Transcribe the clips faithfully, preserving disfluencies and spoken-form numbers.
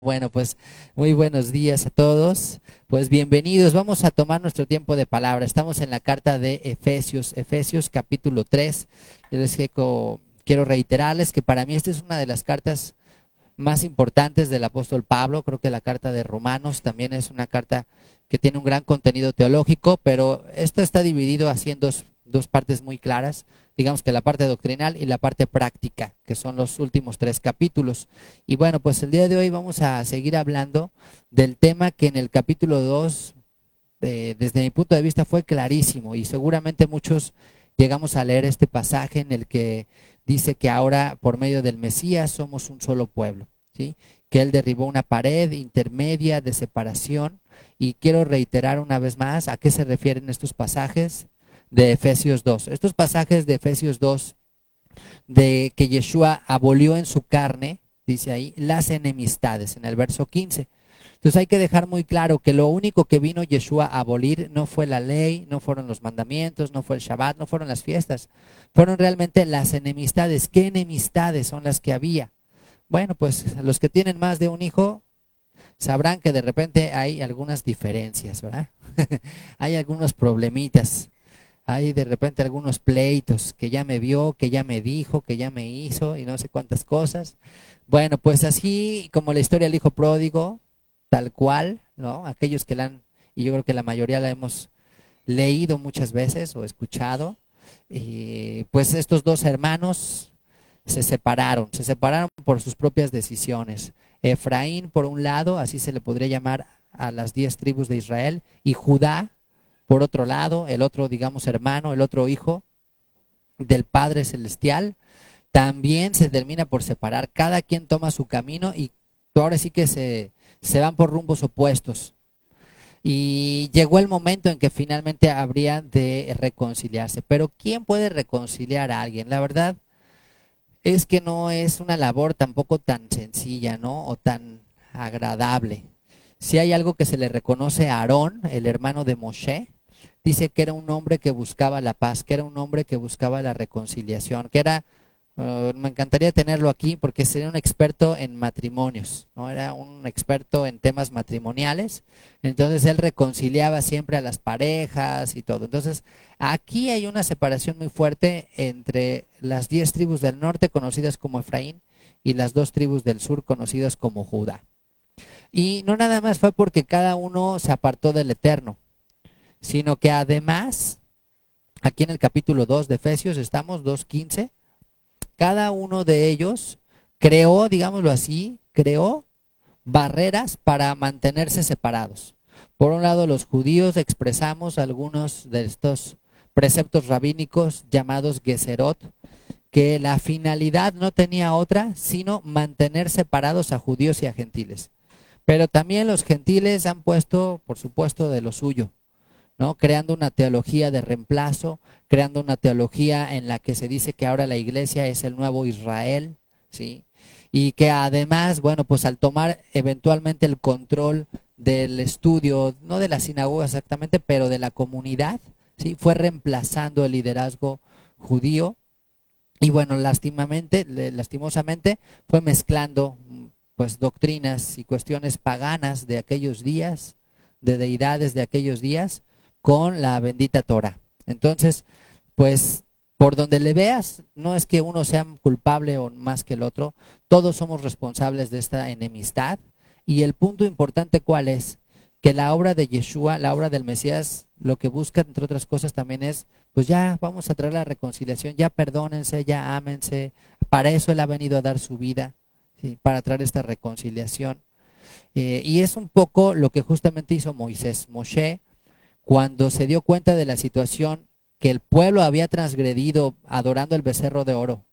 Bueno, pues muy buenos días a todos. Pues bienvenidos. Vamos a tomar nuestro tiempo de palabra. Estamos en la carta de Efesios, Efesios capítulo tres. Yo les quiero, quiero reiterarles que para mí esta es una de las cartas más importantes del apóstol Pablo. Creo que la carta de Romanos también es una carta que tiene un gran contenido teológico, pero esto está dividido así en dos, dos partes muy claras. Digamos que la parte doctrinal y la parte práctica, que son los últimos tres capítulos. Y bueno, pues el día de hoy vamos a seguir hablando del tema que en el capítulo dos, eh, desde mi punto de vista, fue clarísimo, y seguramente muchos llegamos a leer este pasaje en el que dice que ahora por medio del Mesías somos un solo pueblo, ¿sí? Que Él derribó una pared intermedia de separación. Y quiero reiterar una vez más a qué se refieren estos pasajes de Efesios dos. Estos pasajes de Efesios dos, de que Yeshua abolió en su carne, dice ahí, las enemistades, en el verso quince. Entonces hay que dejar muy claro que lo único que vino Yeshua a abolir no fue la ley, no fueron los mandamientos, no fue el Shabbat, no fueron las fiestas. Fueron realmente las enemistades. ¿Qué enemistades son las que había? Bueno, pues los que tienen más de un hijo sabrán que de repente hay algunas diferencias, ¿verdad? Hay algunos problemitas. Hay de repente algunos pleitos, que ya me vio, que ya me dijo, que ya me hizo y no sé cuántas cosas. Bueno, pues así como la historia del hijo pródigo, tal cual, ¿no? Aquellos que la han, y yo creo que la mayoría la hemos leído muchas veces o escuchado, y pues estos dos hermanos se separaron, se separaron por sus propias decisiones. Efraín por un lado, así se le podría llamar a las diez tribus de Israel, y Judá por otro lado, el otro, digamos, hermano, el otro hijo del Padre Celestial, también se termina por separar. Cada quien toma su camino y ahora sí que se, se van por rumbos opuestos. Y llegó el momento en que finalmente habrían de reconciliarse. Pero ¿quién puede reconciliar a alguien? La verdad es que no es una labor tampoco tan sencilla, ¿no? O tan agradable. Si hay algo que se le reconoce a Aarón, el hermano de Moshe, dice que era un hombre que buscaba la paz, que era un hombre que buscaba la reconciliación, que era, uh, me encantaría tenerlo aquí porque sería un experto en matrimonios, ¿no? Era un experto en temas matrimoniales. Entonces él reconciliaba siempre a las parejas y todo. Entonces aquí hay una separación muy fuerte entre las diez tribus del norte, conocidas como Efraín, y las dos tribus del sur, conocidas como Judá. Y no nada más fue porque cada uno se apartó del Eterno, sino que además, aquí en el capítulo dos de Efesios, estamos dos quince, cada uno de ellos creó, digámoslo así, creó barreras para mantenerse separados. Por un lado, los judíos expresamos algunos de estos preceptos rabínicos llamados Geserot, que la finalidad no tenía otra sino mantener separados a judíos y a gentiles. Pero también los gentiles han puesto, por supuesto, de lo suyo, ¿no? Creando una teología de reemplazo, creando una teología en la que se dice que ahora la iglesia es el nuevo Israel, ¿sí? Y que además, bueno, pues al tomar eventualmente el control del estudio, no de la sinagoga exactamente, pero de la comunidad, ¿sí? Fue reemplazando el liderazgo judío. Y bueno, lastimamente, lastimosamente fue mezclando pues doctrinas y cuestiones paganas de aquellos días, de deidades de aquellos días, con la bendita Torah. Entonces, pues por donde le veas, no es que uno sea culpable o más que el otro, todos somos responsables de esta enemistad. Y el punto importante, ¿cuál es? Que la obra de Yeshua, la obra del Mesías, lo que busca, entre otras cosas, también es, pues ya vamos a traer la reconciliación, ya perdónense, ya ámense. Para eso Él ha venido a dar su vida, ¿sí? Para traer esta reconciliación. Eh, y es un poco lo que justamente hizo Moisés, Moshe, cuando se dio cuenta de la situación, que el pueblo había transgredido adorando el becerro de oro.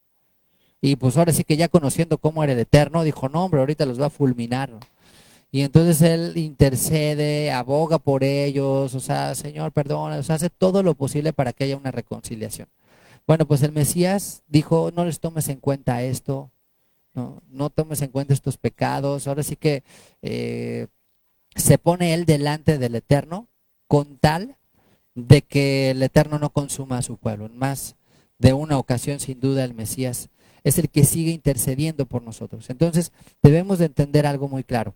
Y pues ahora sí que ya conociendo cómo era el Eterno, dijo, no hombre, ahorita los va a fulminar, ¿no? Y entonces él intercede, aboga por ellos, o sea, Señor, perdona, o sea, hace todo lo posible para que haya una reconciliación. Bueno, pues el Mesías dijo, no les tomes en cuenta esto, no, no tomes en cuenta estos pecados. Ahora sí que eh, se pone él delante del Eterno con tal de que el Eterno no consuma a su pueblo. En más de una ocasión, sin duda, el Mesías es el que sigue intercediendo por nosotros. Entonces, debemos de entender algo muy claro.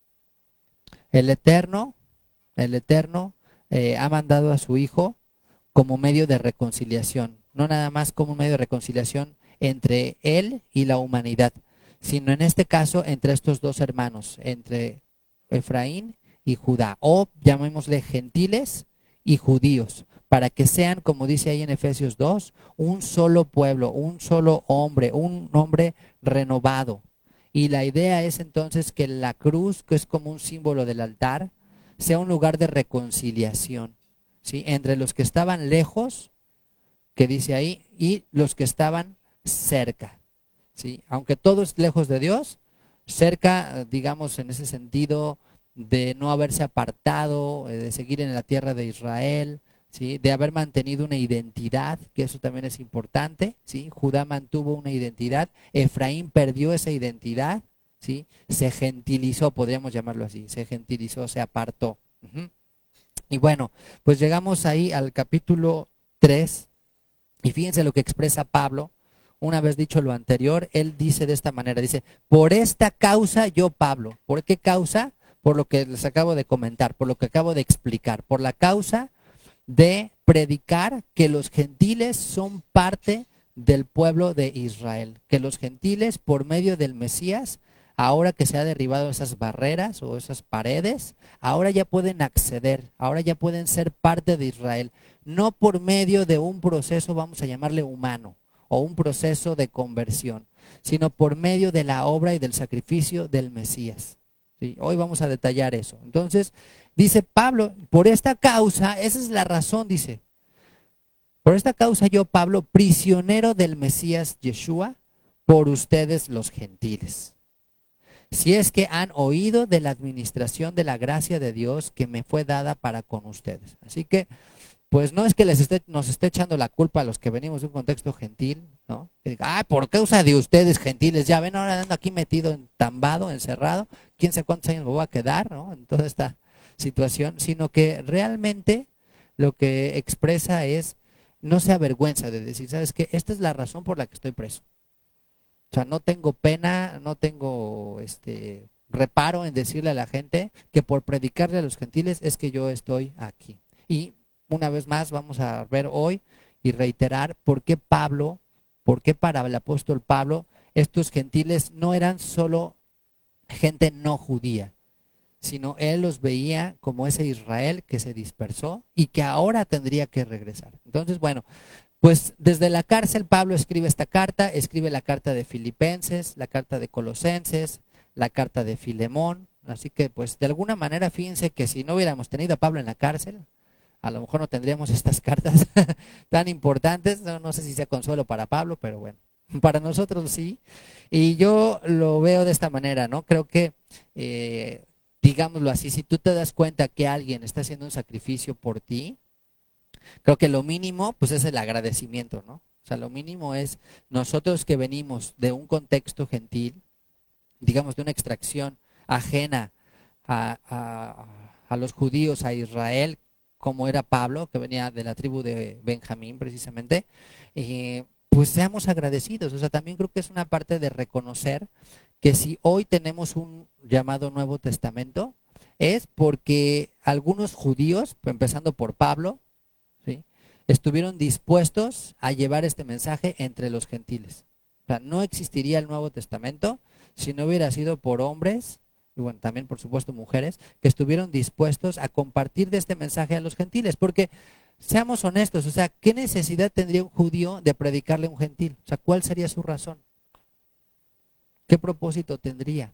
El Eterno, el Eterno eh, ha mandado a su Hijo como medio de reconciliación, no nada más como un medio de reconciliación entre Él y la humanidad, sino en este caso entre estos dos hermanos, entre Efraín y Judá, o llamémosle gentiles y judíos, para que sean, como dice ahí en Efesios dos, un solo pueblo, un solo hombre, un hombre renovado. Y la idea es entonces que la cruz, que es como un símbolo del altar, sea un lugar de reconciliación, ¿sí? Entre los que estaban lejos, que dice ahí, y los que estaban cerca, ¿sí? Aunque todo es lejos de Dios, cerca, digamos, en ese sentido de no haberse apartado, de seguir en la tierra de Israel, ¿sí? De haber mantenido una identidad, que eso también es importante, ¿sí? Judá mantuvo una identidad, Efraín perdió esa identidad, ¿sí? Se gentilizó, podríamos llamarlo así, se gentilizó, se apartó. Uh-huh. Y bueno, pues llegamos ahí al capítulo tres, y fíjense lo que expresa Pablo. Una vez dicho lo anterior, él dice de esta manera, dice, por esta causa yo, Pablo. ¿Por qué causa? Por lo que les acabo de comentar, por lo que acabo de explicar, por la causa de predicar que los gentiles son parte del pueblo de Israel, que los gentiles por medio del Mesías, ahora que se ha derribado esas barreras o esas paredes, ahora ya pueden acceder, ahora ya pueden ser parte de Israel, no por medio de un proceso, vamos a llamarle humano, o un proceso de conversión, sino por medio de la obra y del sacrificio del Mesías. ¿Sí? Hoy vamos a detallar eso. Entonces, dice Pablo, por esta causa, esa es la razón, dice, por esta causa yo, Pablo, prisionero del Mesías Yeshua, por ustedes los gentiles. Si es que han oído de la administración de la gracia de Dios que me fue dada para con ustedes. Así que, pues no es que les esté, nos esté echando la culpa a los que venimos de un contexto gentil, ¿no? Que diga, ah, por causa de ustedes gentiles, ya ven, ahora ando aquí metido, entambado, encerrado, quién sabe cuántos años me voy a quedar, ¿no? En toda esta situación, sino que realmente lo que expresa es, no se avergüenza de decir, ¿sabes qué? Esta es la razón por la que estoy preso. O sea, no tengo pena, no tengo este reparo en decirle a la gente que por predicarle a los gentiles es que yo estoy aquí. Y una vez más vamos a ver hoy y reiterar por qué Pablo, por qué para el apóstol Pablo, estos gentiles no eran solo gente no judía, sino él los veía como ese Israel que se dispersó y que ahora tendría que regresar. Entonces, bueno, pues desde la cárcel Pablo escribe esta carta, escribe la carta de Filipenses, la carta de Colosenses, la carta de Filemón. Así que pues de alguna manera fíjense que si no hubiéramos tenido a Pablo en la cárcel, a lo mejor no tendríamos estas cartas tan importantes. No, no sé si sea consuelo para Pablo, pero bueno, para nosotros sí. Y yo lo veo de esta manera, ¿no? Creo que, eh, digámoslo así, si tú te das cuenta que alguien está haciendo un sacrificio por ti, creo que lo mínimo pues es el agradecimiento, ¿no? O sea, lo mínimo es nosotros que venimos de un contexto gentil, digamos de una extracción ajena a, a, a los judíos, a Israel, como era Pablo, que venía de la tribu de Benjamín precisamente, eh, pues seamos agradecidos. O sea, también creo que es una parte de reconocer que si hoy tenemos un llamado Nuevo Testamento, es porque algunos judíos, empezando por Pablo, ¿sí?, estuvieron dispuestos a llevar este mensaje entre los gentiles. O sea, no existiría el Nuevo Testamento si no hubiera sido por hombres, y bueno, también por supuesto mujeres, que estuvieron dispuestos a compartir de este mensaje a los gentiles. Porque, seamos honestos, o sea, ¿qué necesidad tendría un judío de predicarle a un gentil? O sea, ¿cuál sería su razón? ¿Qué propósito tendría?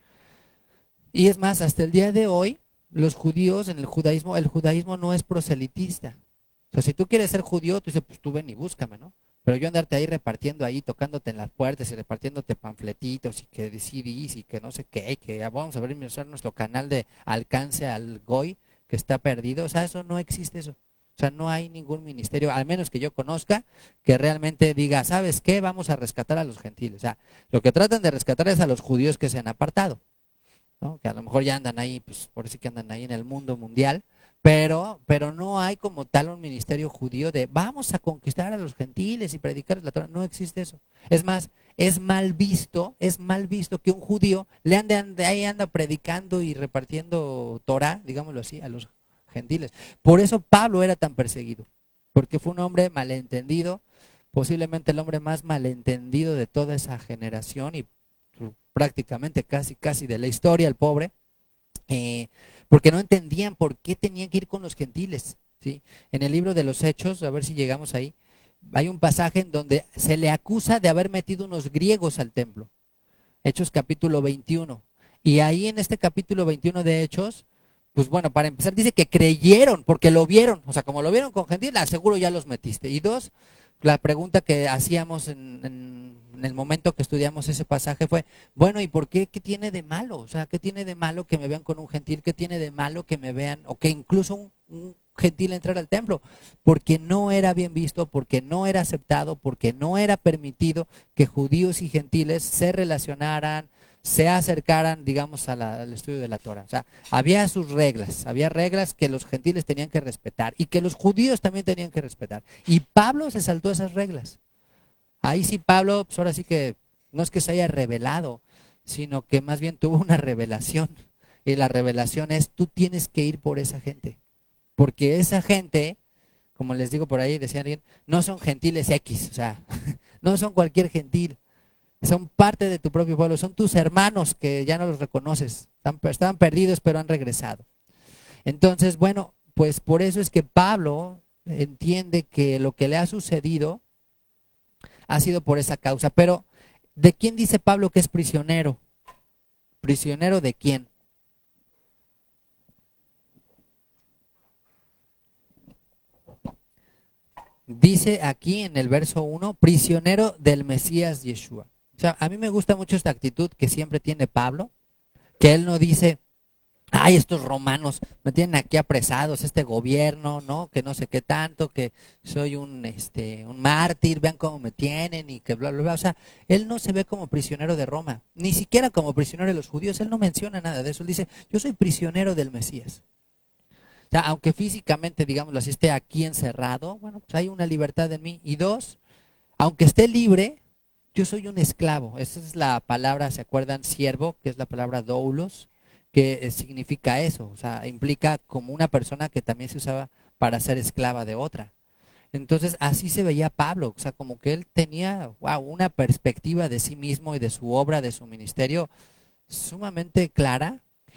Y es más, hasta el día de hoy, los judíos en el judaísmo, el judaísmo no es proselitista. O sea, si tú quieres ser judío, tú dices, pues tú ven y búscame, ¿no? Pero yo andarte ahí repartiendo ahí, tocándote en las puertas y repartiéndote panfletitos y que C Ds y que no sé qué, y que ya vamos a ver nuestro canal de alcance al Goy que está perdido. O sea, eso no existe eso. O sea, no hay ningún ministerio, al menos que yo conozca, que realmente diga, ¿sabes qué? Vamos a rescatar a los gentiles. O sea, lo que tratan de rescatar es a los judíos que se han apartado, ¿no? Que a lo mejor ya andan ahí, pues por eso que andan ahí en el mundo mundial, Pero, pero no hay como tal un ministerio judío de vamos a conquistar a los gentiles y predicarles la Torah. No existe eso. Es más, es mal visto, es mal visto que un judío le ande, ande ahí anda predicando y repartiendo Torah, digámoslo así, a los gentiles. Por eso Pablo era tan perseguido, porque fue un hombre malentendido, posiblemente el hombre más malentendido de toda esa generación y prácticamente casi, casi de la historia, el pobre. Eh, porque no entendían por qué tenían que ir con los gentiles, ¿sí? En el libro de los Hechos, a ver si llegamos ahí, hay un pasaje en donde se le acusa de haber metido unos griegos al templo. Hechos capítulo veintiuno. Y ahí en este capítulo veintiuno de Hechos, pues bueno, para empezar dice que creyeron porque lo vieron. O sea, como lo vieron con gentiles, seguro ya los metiste. Y dos, la pregunta que hacíamos en, en, en el momento que estudiamos ese pasaje fue, bueno, ¿y por qué? ¿Qué tiene de malo? O sea, ¿qué tiene de malo que me vean con un gentil? ¿Qué tiene de malo que me vean, o que incluso un, un gentil entrar al templo? Porque no era bien visto, porque no era aceptado, porque no era permitido que judíos y gentiles se relacionaran, se acercaran, digamos, a la, al estudio de la Torah. O sea, había sus reglas, había reglas que los gentiles tenían que respetar y que los judíos también tenían que respetar. Y Pablo se saltó esas reglas. Ahí sí Pablo, pues ahora sí que no es que se haya revelado, sino que más bien tuvo una revelación. Y la revelación es, tú tienes que ir por esa gente. Porque esa gente, como les digo por ahí, decía alguien, no son gentiles X, o sea, no son cualquier gentil. Son parte de tu propio pueblo, son tus hermanos que ya no los reconoces, están, estaban perdidos pero han regresado. Entonces, bueno, pues por eso es que Pablo entiende que lo que le ha sucedido ha sido por esa causa. Pero, ¿de quién dice Pablo que es prisionero? ¿Prisionero de quién? Dice aquí en el verso uno, prisionero del Mesías Yeshua. O sea, a mí me gusta mucho esta actitud que siempre tiene Pablo, que él no dice, ay, estos romanos me tienen aquí apresados, este gobierno, ¿no? Que no sé qué tanto, que soy un, este, un mártir, vean cómo me tienen y que bla, bla, bla. O sea, él no se ve como prisionero de Roma, ni siquiera como prisionero de los judíos, él no menciona nada de eso. Él dice, yo soy prisionero del Mesías. O sea, aunque físicamente, digámoslo así, esté aquí encerrado, bueno, pues hay una libertad en mí. Y dos, aunque esté libre, yo soy un esclavo. Esa es la palabra, ¿se acuerdan? Siervo, que es la palabra doulos, que eh, significa eso. O sea, implica como una persona que también se usaba para ser esclava de otra. Entonces, así se veía Pablo. O sea, como que él tenía, wow, una perspectiva de sí mismo y de su obra, de su ministerio, sumamente clara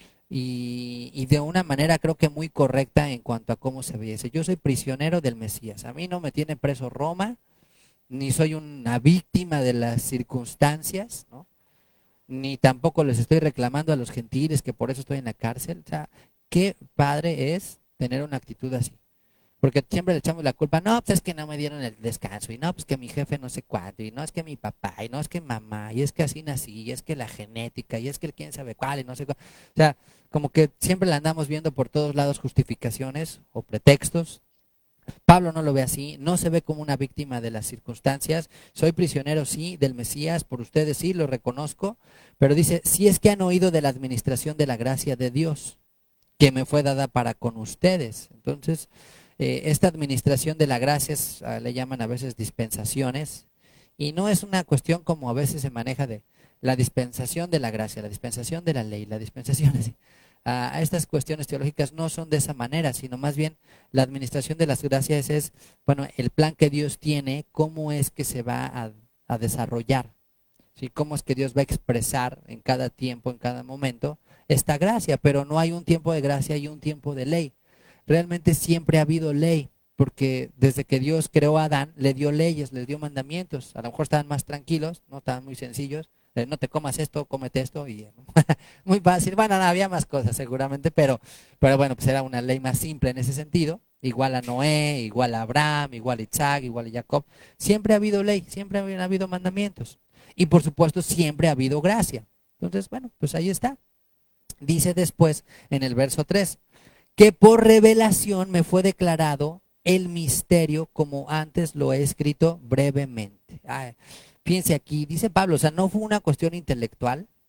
y, y de una manera creo que muy correcta en cuanto a cómo se veía. Dice, yo soy prisionero del Mesías. A mí no me tiene preso Roma, ni soy una víctima de las circunstancias, ¿no? Ni tampoco les estoy reclamando a los gentiles que por eso estoy en la cárcel. O sea, qué padre es tener una actitud así. Porque siempre le echamos la culpa, no, pues es que no me dieron el descanso, y no, pues que mi jefe no sé cuánto, y no es que mi papá, y no es que mamá, y es que así nací, y es que la genética, y es que el quién sabe cuál, y no sé cuál. O sea, como que siempre le andamos viendo por todos lados justificaciones o pretextos. Pablo no lo ve así, no se ve como una víctima de las circunstancias. Soy prisionero, sí, del Mesías, por ustedes sí, lo reconozco, pero dice, si es que han oído de la administración de la gracia de Dios, que me fue dada para con ustedes. Entonces, eh, esta administración de la gracia es, uh, le llaman a veces dispensaciones, y no es una cuestión como a veces se maneja de la dispensación de la gracia, la dispensación de la ley, la dispensación así. Uh, estas cuestiones teológicas no son de esa manera, sino más bien la administración de las gracias es, bueno, el plan que Dios tiene, cómo es que se va a, a desarrollar, ¿sí? Cómo es que Dios va a expresar en cada tiempo, en cada momento, esta gracia, pero no hay un tiempo de gracia y un tiempo de ley. Realmente siempre ha habido ley, porque desde que Dios creó a Adán, le dio leyes, le dio mandamientos. A lo mejor estaban más tranquilos, no estaban muy sencillos. Eh, no te comas esto, cómete esto, y muy fácil. Bueno, no, había más cosas seguramente, pero, pero bueno, pues era una ley más simple en ese sentido. Igual a Noé, igual a Abraham, igual a Isaac, igual a Jacob. Siempre ha habido ley, siempre ha habido mandamientos. Y por supuesto, siempre ha habido gracia. Entonces, bueno, pues ahí está. Dice después en el verso tres, que por revelación me fue declarado el misterio como antes lo he escrito brevemente. Ay, fíjense aquí, dice Pablo, o sea, no fue una cuestión intelectual,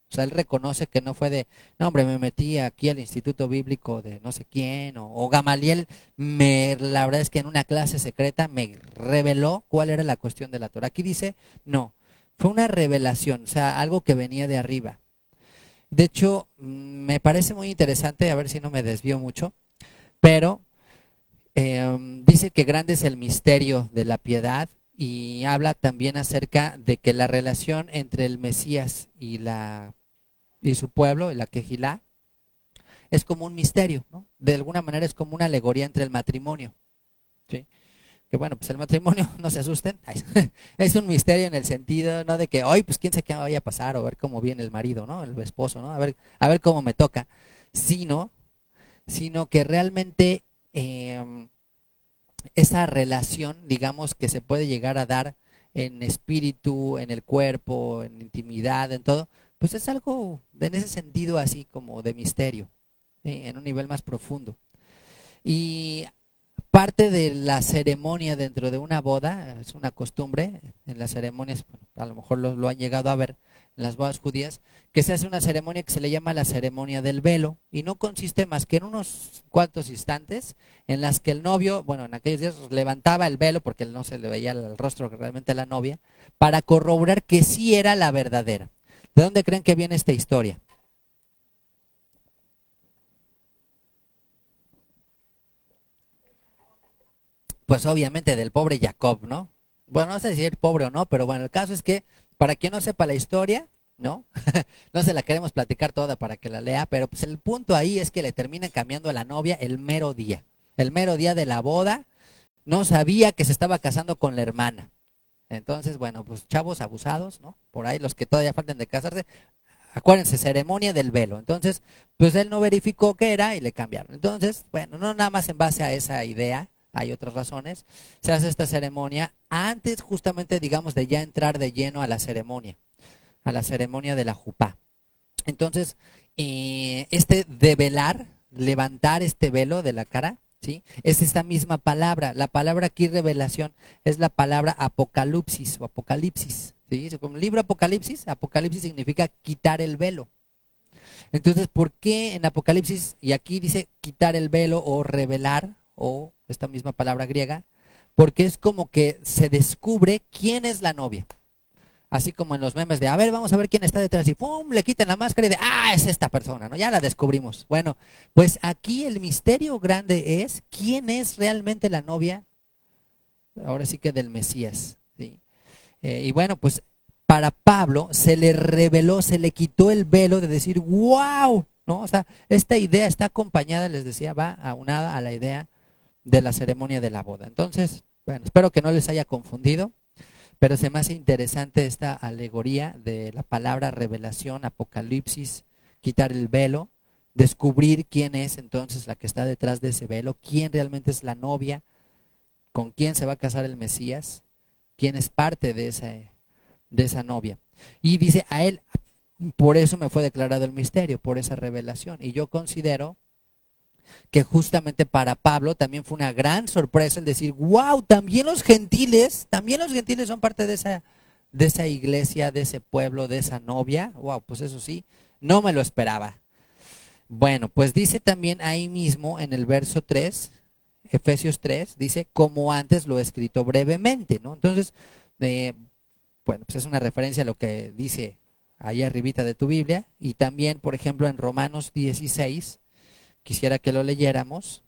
O sea, él reconoce que no fue de, no hombre, me metí aquí al instituto bíblico de no sé quién, o, o Gamaliel, me, la verdad es que en una clase secreta me reveló cuál era la cuestión de la Torah. Aquí dice, no, fue una revelación, o sea, algo que venía de arriba. De hecho, mm, me parece muy interesante, a ver si no me desvío mucho, pero eh, dice que grande es el misterio de la piedad y habla también acerca de que la relación entre el Mesías y la y su pueblo, la Quejilá, es como un misterio, ¿no? De alguna manera es como una alegoría entre el matrimonio, ¿sí? Que bueno, pues el matrimonio, no se asusten, es un misterio en el sentido, no de que hoy, pues quién sabe qué vaya a pasar, o a ver cómo viene el marido, ¿no? El esposo, ¿no? A ver, a ver cómo me toca, sino, sino que realmente eh, esa relación, digamos, que se puede llegar a dar en espíritu, en el cuerpo, en intimidad, en todo, pues es algo en ese sentido así como de misterio, ¿sí? En un nivel más profundo. Y parte de la ceremonia dentro de una boda, es una costumbre, en las ceremonias, bueno, a lo mejor lo, lo han llegado a ver en las bodas judías, que se hace una ceremonia que se le llama la ceremonia del velo, y no consiste más que en unos cuantos instantes en las que el novio, bueno, en aquellos días levantaba el velo, porque no se le veía el rostro realmente a la novia, para corroborar que sí era la verdadera. ¿De dónde creen que viene esta historia? Pues obviamente del pobre Jacob, ¿no? Bueno, no sé si es pobre o no, pero bueno, el caso es que para quien no sepa la historia, ¿no? No se la queremos platicar toda para que la lea, pero pues el punto ahí es que le terminan cambiando a la novia el mero día. El mero día de la boda, no sabía que se estaba casando con la hermana. Entonces, bueno, pues chavos abusados, ¿no? Por ahí los que todavía faltan de casarse, acuérdense, ceremonia del velo. Entonces, pues él no verificó qué era y le cambiaron. Entonces, bueno, no nada más en base a esa idea, hay otras razones, se hace esta ceremonia antes justamente, digamos, de ya entrar de lleno a la ceremonia, a la ceremonia de la jupá. Entonces, eh, este develar, levantar este velo de la cara, ¿sí? Es esta misma palabra. La palabra aquí, revelación, es la palabra apocalipsis o apocalipsis. ¿Sí? Como el libro Apocalipsis, Apocalipsis significa quitar el velo. Entonces, ¿por qué en Apocalipsis, y aquí dice quitar el velo o revelar, o esta misma palabra griega? Porque es como que se descubre quién es la novia. Así como en los memes de, a ver, vamos a ver quién está detrás y pum, le quitan la máscara y de, ah, es esta persona, ¿no? Ya la descubrimos. Bueno, pues aquí el misterio grande es quién es realmente la novia, ahora sí que del Mesías, ¿sí? Eh, y bueno, pues para Pablo se le reveló, se le quitó el velo de decir, wow, ¿no? O sea, esta idea está acompañada, les decía, va aunada a la idea de la ceremonia de la boda. Entonces, bueno, espero que no les haya confundido. Pero se me hace interesante esta alegoría de la palabra revelación, apocalipsis, quitar el velo, descubrir quién es entonces la que está detrás de ese velo, quién realmente es la novia, con quién se va a casar el Mesías, quién es parte de esa, de esa novia. Y dice a él, por eso me fue declarado el misterio, por esa revelación. Y yo considero que justamente para Pablo también fue una gran sorpresa el decir, wow, también los gentiles, también los gentiles son parte de esa, de esa iglesia, de ese pueblo, de esa novia. Wow, pues eso sí, no me lo esperaba. Bueno, pues dice también ahí mismo en el verso tres, Efesios tres, dice, como antes lo he escrito brevemente, ¿no? Entonces, eh, bueno, pues es una referencia a lo que dice ahí arribita de tu Biblia. Y también, por ejemplo, en Romanos dieciséis, quisiera que lo leyéramos.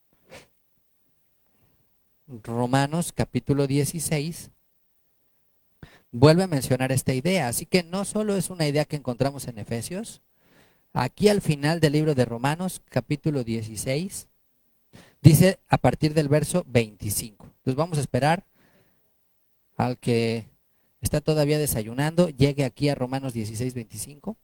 Romanos capítulo dieciséis vuelve a mencionar esta idea. Así que no solo es una idea que encontramos en Efesios, aquí al final del libro de Romanos capítulo dieciséis dice a partir del verso veinticinco. Entonces vamos a esperar al que está todavía desayunando, llegue aquí a Romanos dieciséis, veinticinco.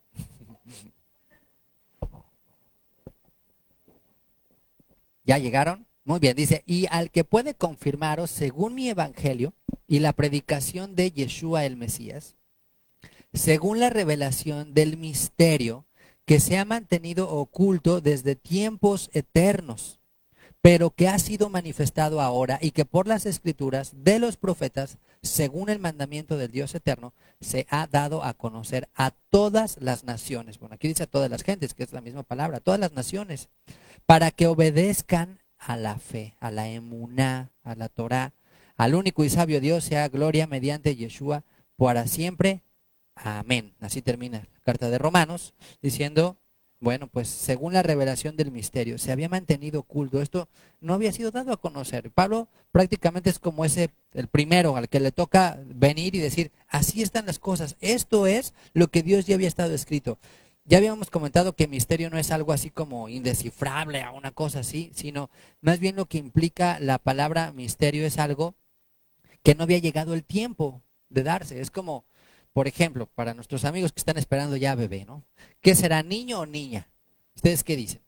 ¿Ya llegaron? Muy bien, dice, y al que puede confirmaros según mi evangelio y la predicación de Yeshua el Mesías, según la revelación del misterio que se ha mantenido oculto desde tiempos eternos, pero que ha sido manifestado ahora y que por las escrituras de los profetas según el mandamiento del Dios eterno, se ha dado a conocer a todas las naciones. Bueno, aquí dice a todas las gentes, que es la misma palabra, a todas las naciones, para que obedezcan a la fe, a la emuná, a la Torá, al único y sabio Dios, sea gloria mediante Yeshua para siempre. Amén. Así termina la carta de Romanos, diciendo, bueno, pues según la revelación del misterio, se había mantenido oculto. Esto no había sido dado a conocer. Pablo prácticamente es como ese, el primero al que le toca venir y decir, así están las cosas. Esto es lo que Dios ya había estado escrito. Ya habíamos comentado que misterio no es algo así como indescifrable, a una cosa así, sino más bien lo que implica la palabra misterio es algo que no había llegado el tiempo de darse. Es como, por ejemplo, para nuestros amigos que están esperando ya bebé, ¿no? ¿Qué será, niño o niña? ¿Ustedes qué dicen?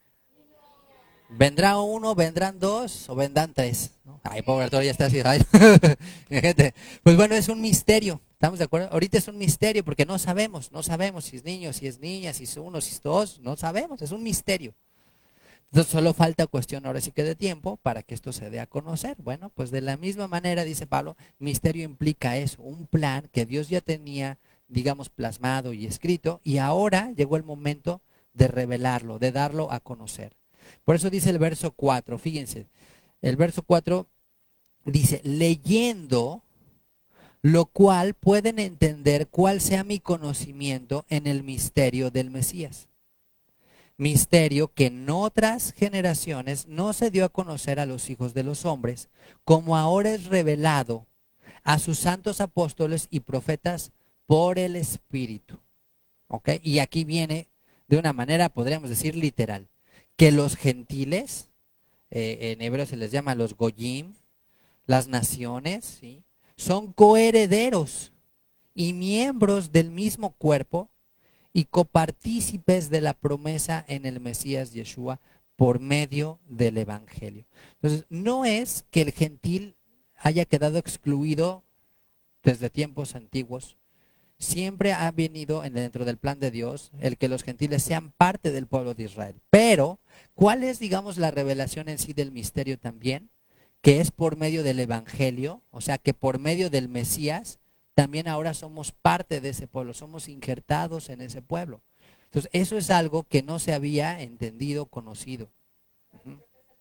¿Vendrá uno, vendrán dos o vendrán tres? ¿No? Ay, pobre Arturo, ya está así. Ay. Gente, pues bueno, es un misterio. ¿Estamos de acuerdo? Ahorita es un misterio porque no sabemos, no sabemos si es niño, si es niña, si es uno, si es dos, no sabemos, es un misterio. Entonces solo falta cuestión ahora sí que de tiempo para que esto se dé a conocer. Bueno, pues de la misma manera, dice Pablo, misterio implica eso, un plan que Dios ya tenía, digamos, plasmado y escrito, y ahora llegó el momento de revelarlo, de darlo a conocer. Por eso dice el verso cuatro, fíjense, el verso cuatro dice, leyendo, lo cual pueden entender cuál sea mi conocimiento en el misterio del Mesías. Misterio que en otras generaciones no se dio a conocer a los hijos de los hombres, como ahora es revelado a sus santos apóstoles y profetas por el Espíritu. ¿Ok? Y aquí viene de una manera, podríamos decir, literal, que los gentiles, eh, en hebreo se les llama los goyim, las naciones, ¿sí?, son coherederos y miembros del mismo cuerpo y copartícipes de la promesa en el Mesías Yeshua por medio del Evangelio. Entonces, no es que el gentil haya quedado excluido desde tiempos antiguos. Siempre ha venido dentro del plan de Dios el que los gentiles sean parte del pueblo de Israel. Pero, ¿cuál es, digamos, la revelación en sí del misterio también? Que es por medio del Evangelio, o sea, que por medio del Mesías, también ahora somos parte de ese pueblo, somos injertados en ese pueblo. Entonces, eso es algo que no se había entendido, conocido. Ujú.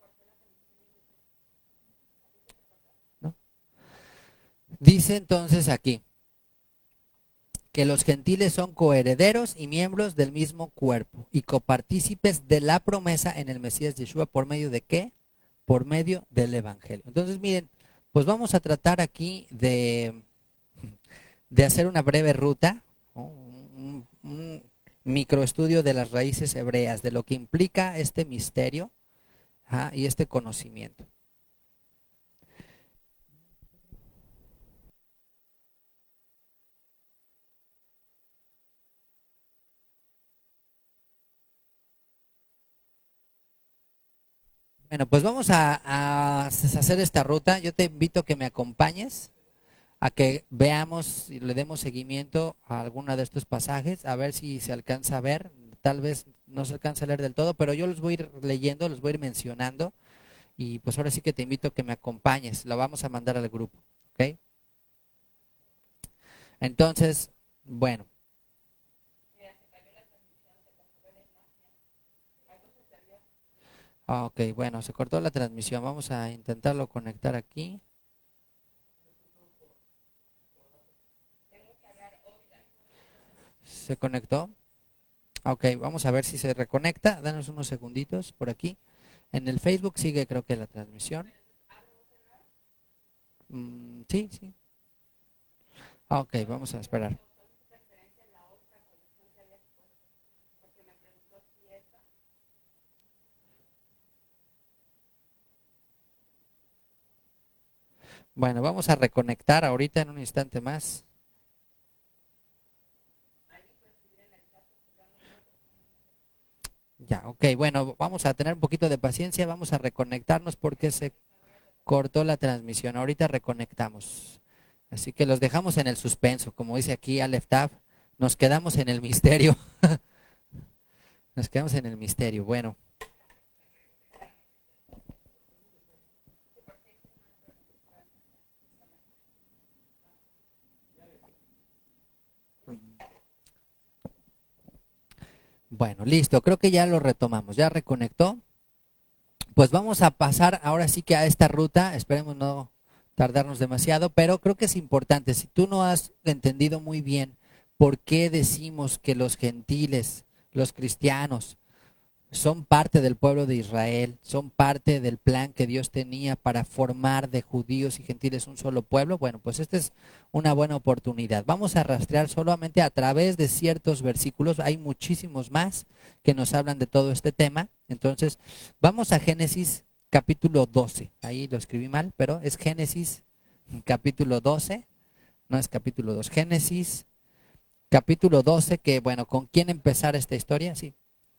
¿No? Dice entonces aquí que los gentiles son coherederos y miembros del mismo cuerpo y copartícipes de la promesa en el Mesías Yeshua, ¿por medio de qué? Por medio del Evangelio. Entonces, miren, pues vamos a tratar aquí de, de hacer una breve ruta, ¿no?, un, un microestudio de las raíces hebreas, de lo que implica este misterio, ¿ah?, y este conocimiento. Bueno, pues vamos a, a hacer esta ruta. Yo te invito a que me acompañes, a que veamos y le demos seguimiento a alguno de estos pasajes, a ver si se alcanza a ver. Tal vez no se alcanza a leer del todo, pero yo los voy a ir leyendo, los voy a ir mencionando. Y pues ahora sí que te invito a que me acompañes. Lo vamos a mandar al grupo, ¿ok? Entonces, bueno. Ah, ok, bueno, se cortó la transmisión. Vamos a intentarlo conectar aquí. ¿Se conectó? Ok, vamos a ver si se reconecta. Danos unos segunditos por aquí. En el Facebook sigue, creo que la transmisión. Mm, sí, sí. Ah, ok, vamos a esperar. Bueno, vamos a reconectar ahorita en un instante más. Ya, ok, bueno, vamos a tener un poquito de paciencia. Vamos a reconectarnos porque se cortó la transmisión. Ahorita reconectamos. Así que los dejamos en el suspenso, como dice aquí Aleph Tav. Nos quedamos en el misterio. Nos quedamos en el misterio. Bueno, Bueno, listo, creo que ya lo retomamos, ya reconectó. Pues vamos a pasar ahora sí que a esta ruta, esperemos no tardarnos demasiado, pero creo que es importante, si tú no has entendido muy bien por qué decimos que los gentiles, los cristianos, son parte del pueblo de Israel, son parte del plan que Dios tenía para formar de judíos y gentiles un solo pueblo. Bueno, pues esta es una buena oportunidad. Vamos a rastrear solamente a través de ciertos versículos, hay muchísimos más que nos hablan de todo este tema. Entonces, vamos a Génesis capítulo doce, ahí lo escribí mal, pero es Génesis capítulo doce, no es capítulo dos, Génesis capítulo doce, que bueno, ¿con quién empezar esta historia? Sí.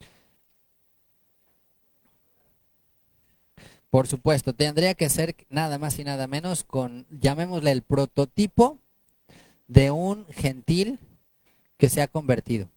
Por supuesto, tendría que ser nada más y nada menos con, llamémosle el prototipo de un gentil que se ha convertido.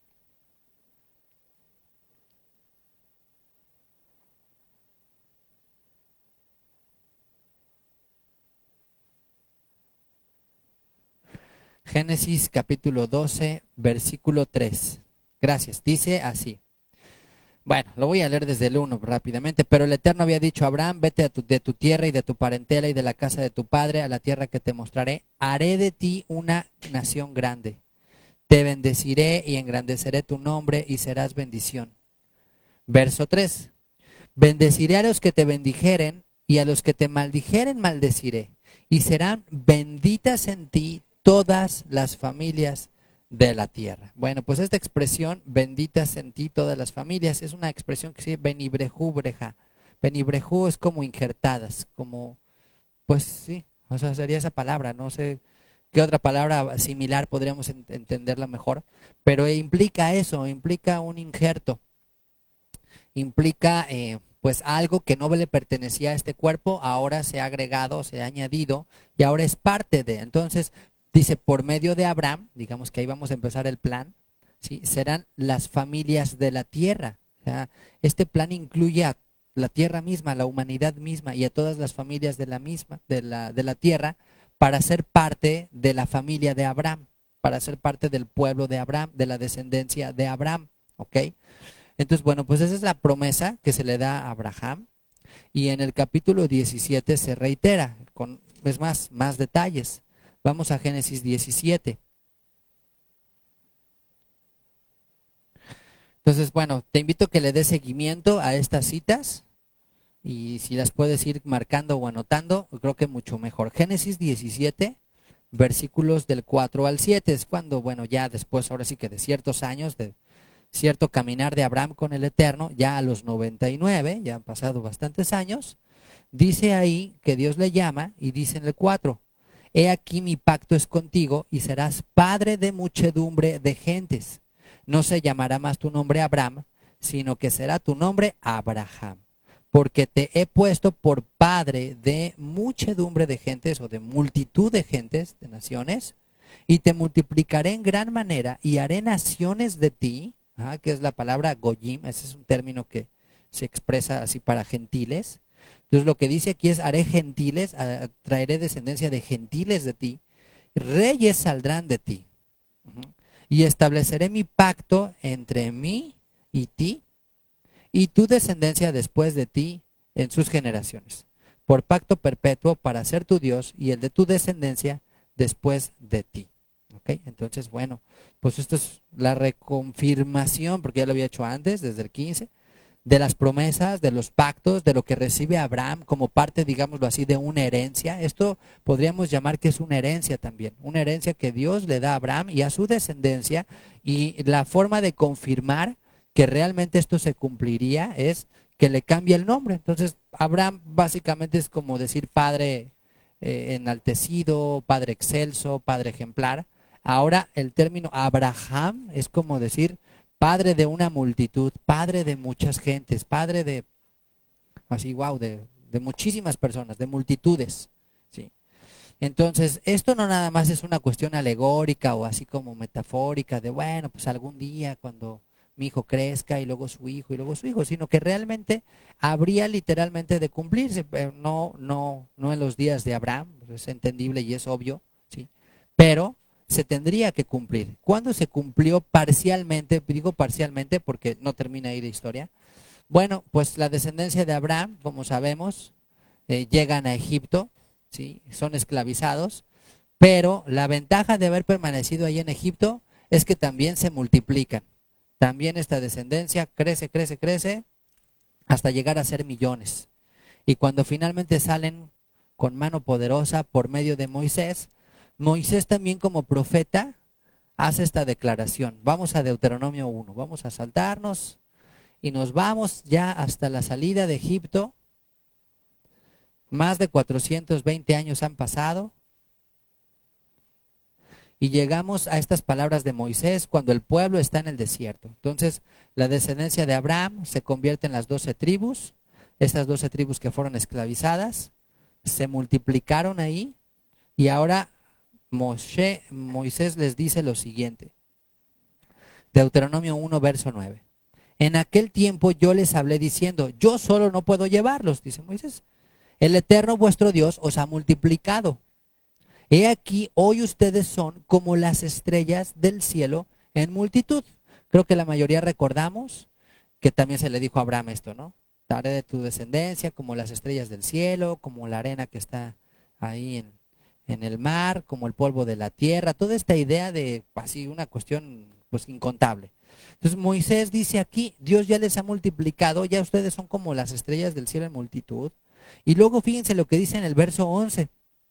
Génesis capítulo doce, versículo tres. Gracias, dice así. Bueno, lo voy a leer desde el uno rápidamente. Pero el Eterno había dicho a Abraham, vete a tu- de tu tierra y de tu parentela y de la casa de tu padre a la tierra que te mostraré. Haré de ti una nación grande. Te bendeciré y engrandeceré tu nombre y serás bendición. Verso tres. Bendeciré a los que te bendijeren y a los que te maldijeren maldeciré. Y serán benditas en ti todas las familias de la tierra. Bueno, pues esta expresión, benditas en ti todas las familias, es una expresión que se dice benibrejú breja. Benibrejú es como injertadas, como, pues sí, o sea, sería esa palabra, no sé qué otra palabra similar podríamos ent- entenderla mejor, pero implica eso, implica un injerto, implica eh, pues algo que no le pertenecía a este cuerpo, ahora se ha agregado, se ha añadido y ahora es parte de. Entonces, dice, por medio de Abraham, digamos que ahí vamos a empezar el plan, ¿sí? Serán las familias de la tierra. O sea, este plan incluye a la tierra misma, a la humanidad misma y a todas las familias de la misma, de la, de la tierra, para ser parte de la familia de Abraham, para ser parte del pueblo de Abraham, de la descendencia de Abraham, ¿ok? Entonces, bueno, pues esa es la promesa que se le da a Abraham y en el capítulo diecisiete se reitera con, es más, más detalles. Vamos a Génesis diecisiete. Entonces, bueno, te invito a que le des seguimiento a estas citas y si las puedes ir marcando o anotando, creo que mucho mejor. Génesis diecisiete, versículos del cuatro al siete, es cuando, bueno, ya después, ahora sí que de ciertos años, de cierto caminar de Abraham con el Eterno, ya a los noventa y nueve, ya han pasado bastantes años, dice ahí que Dios le llama y dice en el cuatro, he aquí mi pacto es contigo y serás padre de muchedumbre de gentes. No se llamará más tu nombre Abraham, sino que será tu nombre Abraham, porque te he puesto por padre de muchedumbre de gentes o de multitud de gentes, de naciones, y te multiplicaré en gran manera y haré naciones de ti, ah, que es la palabra goyim, ese es un término que se expresa así para gentiles. Entonces lo que dice aquí es, haré gentiles, ah, traeré descendencia de gentiles de ti, reyes saldrán de ti. Ujú. Y estableceré mi pacto entre mí y ti y tu descendencia después de ti en sus generaciones, por pacto perpetuo para ser tu Dios y el de tu descendencia después de ti. ¿Ok? Entonces, bueno, pues esto es la reconfirmación, porque ya lo había hecho antes, desde el quince, de las promesas, de los pactos, de lo que recibe Abraham como parte, digámoslo así, de una herencia. Esto podríamos llamar que es una herencia también, una herencia que Dios le da a Abraham y a su descendencia, y la forma de confirmar que realmente esto se cumpliría es que le cambie el nombre. Entonces, Abraham básicamente es como decir padre eh, enaltecido, padre excelso, padre ejemplar. Ahora el término Abraham es como decir padre de una multitud, padre de muchas gentes, padre de, así, wow, de, de muchísimas personas, de multitudes, ¿sí? Entonces, esto no nada más es una cuestión alegórica o así como metafórica de, bueno, pues algún día cuando mi hijo crezca y luego su hijo y luego su hijo, sino que realmente habría literalmente de cumplirse, pero no, no, no en los días de Abraham, es entendible y es obvio, ¿sí? Pero se tendría que cumplir. ¿Cuándo se cumplió parcialmente? Digo parcialmente porque no termina ahí la historia. Bueno, pues la descendencia de Abraham, como sabemos, eh, llegan a Egipto, ¿sí? Son esclavizados, pero la ventaja de haber permanecido ahí en Egipto es que también se multiplican. También esta descendencia crece, crece, crece, hasta llegar a ser millones. Y cuando finalmente salen con mano poderosa por medio de Moisés, Moisés también como profeta hace esta declaración. Vamos a Deuteronomio uno, vamos a saltarnos y nos vamos ya hasta la salida de Egipto. Más de cuatrocientos veinte años han pasado y llegamos a estas palabras de Moisés cuando el pueblo está en el desierto. Entonces, la descendencia de Abraham se convierte en las doce tribus. Estas doce tribus que fueron esclavizadas se multiplicaron ahí y ahora Moshe, Moisés les dice lo siguiente. Deuteronomio uno, verso nueve. En aquel tiempo yo les hablé diciendo, yo solo no puedo llevarlos, dice Moisés. El Eterno vuestro Dios os ha multiplicado. He aquí, hoy ustedes son como las estrellas del cielo en multitud. Creo que la mayoría recordamos que también se le dijo a Abraham esto, ¿no? Daré de tu descendencia como las estrellas del cielo, como la arena que está ahí en, en el mar, como el polvo de la tierra. Toda esta idea de así una cuestión pues incontable. Entonces Moisés dice aquí, Dios ya les ha multiplicado, ya ustedes son como las estrellas del cielo en multitud. Y luego fíjense lo que dice en el verso once.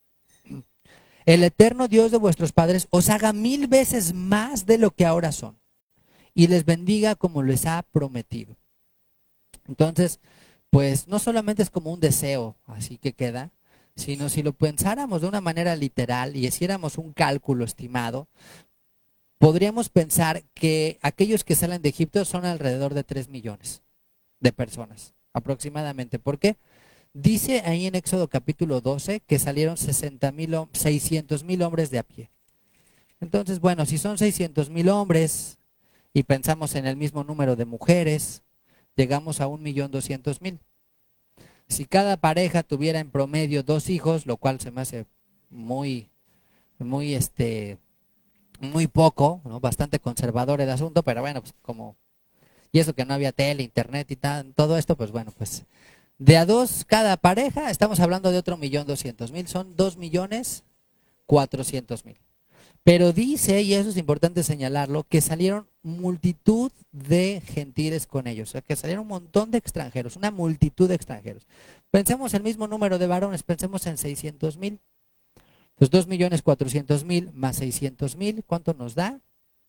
El eterno Dios de vuestros padres os haga mil veces más de lo que ahora son y les bendiga como les ha prometido. Entonces, pues no solamente es como un deseo, así que queda, sino si lo pensáramos de una manera literal y hiciéramos un cálculo estimado, podríamos pensar que aquellos que salen de Egipto son alrededor de tres millones de personas, aproximadamente. ¿Por qué? Dice ahí en Éxodo capítulo doce que salieron sesenta mil, seiscientos mil hombres de a pie. Entonces, bueno, si son seiscientos mil hombres y pensamos en el mismo número de mujeres, llegamos a un millón doscientos mil. Si cada pareja tuviera en promedio dos hijos, lo cual se me hace muy, muy, este, muy poco, ¿no? Bastante conservador el asunto, pero bueno, pues como, y eso que no había tele, internet y tal, todo esto, pues bueno, pues de a dos cada pareja, estamos hablando de otro millón doscientos mil, son dos millones cuatrocientos mil. Pero dice, y eso es importante señalarlo, que salieron multitud de gentiles con ellos, o sea, que salieron un montón de extranjeros, una multitud de extranjeros. Pensemos el mismo número de varones, pensemos en seiscientos mil. Pues dos millones cuatrocientos mil más seiscientos mil, ¿cuánto nos da?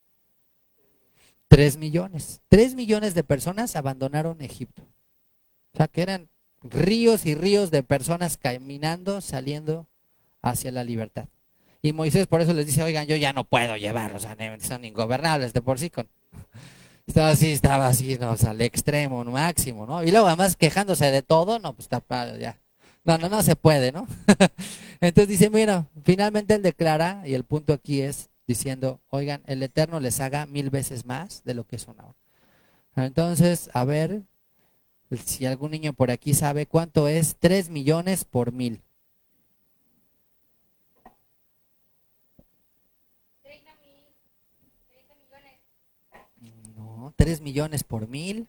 tres millones. tres millones de personas abandonaron Egipto. O sea, que eran ríos y ríos de personas caminando, saliendo hacia la libertad. Y Moisés por eso les dice, oigan, yo ya no puedo llevarlos, son ingobernables de por sí. Con... Estaba así, estaba así, no, o sea, al extremo, no, máximo, ¿no? Y luego además quejándose de todo, no, pues está ya. No, no, no se puede, ¿no? Entonces dice, mira, finalmente él declara, y el punto aquí es diciendo, oigan, el Eterno les haga mil veces más de lo que son ahora. Entonces, a ver, si algún niño por aquí sabe cuánto es tres millones por mil. No, tres millones por mil.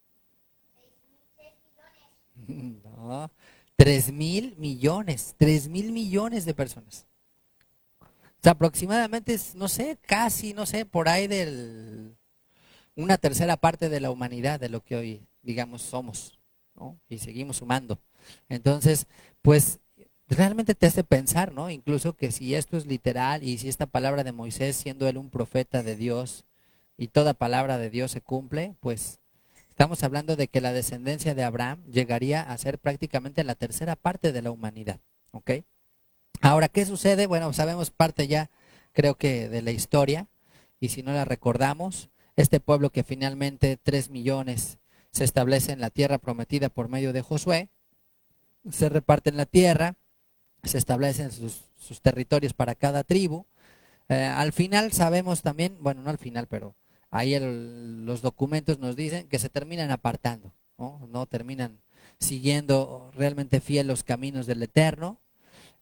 No, tres mil millones, tres mil millones de personas. O sea, aproximadamente es, no sé, casi, no sé, por ahí del una tercera parte de la humanidad de lo que hoy, digamos, somos, ¿no? Y seguimos sumando. Entonces, pues realmente te hace pensar, ¿no? Incluso que si esto es literal y si esta palabra de Moisés, siendo él un profeta de Dios y toda palabra de Dios se cumple, pues estamos hablando de que la descendencia de Abraham llegaría a ser prácticamente la tercera parte de la humanidad, ¿ok? Ahora, ¿qué sucede? Bueno, sabemos parte ya, creo que de la historia, y si no la recordamos, este pueblo que finalmente tres millones se establece en la tierra prometida por medio de Josué, se reparten la tierra, se establecen sus, sus territorios para cada tribu. Eh, al final sabemos también, bueno, no al final, pero ahí el, los documentos nos dicen que se terminan apartando, ¿no? No terminan siguiendo realmente fiel los caminos del Eterno.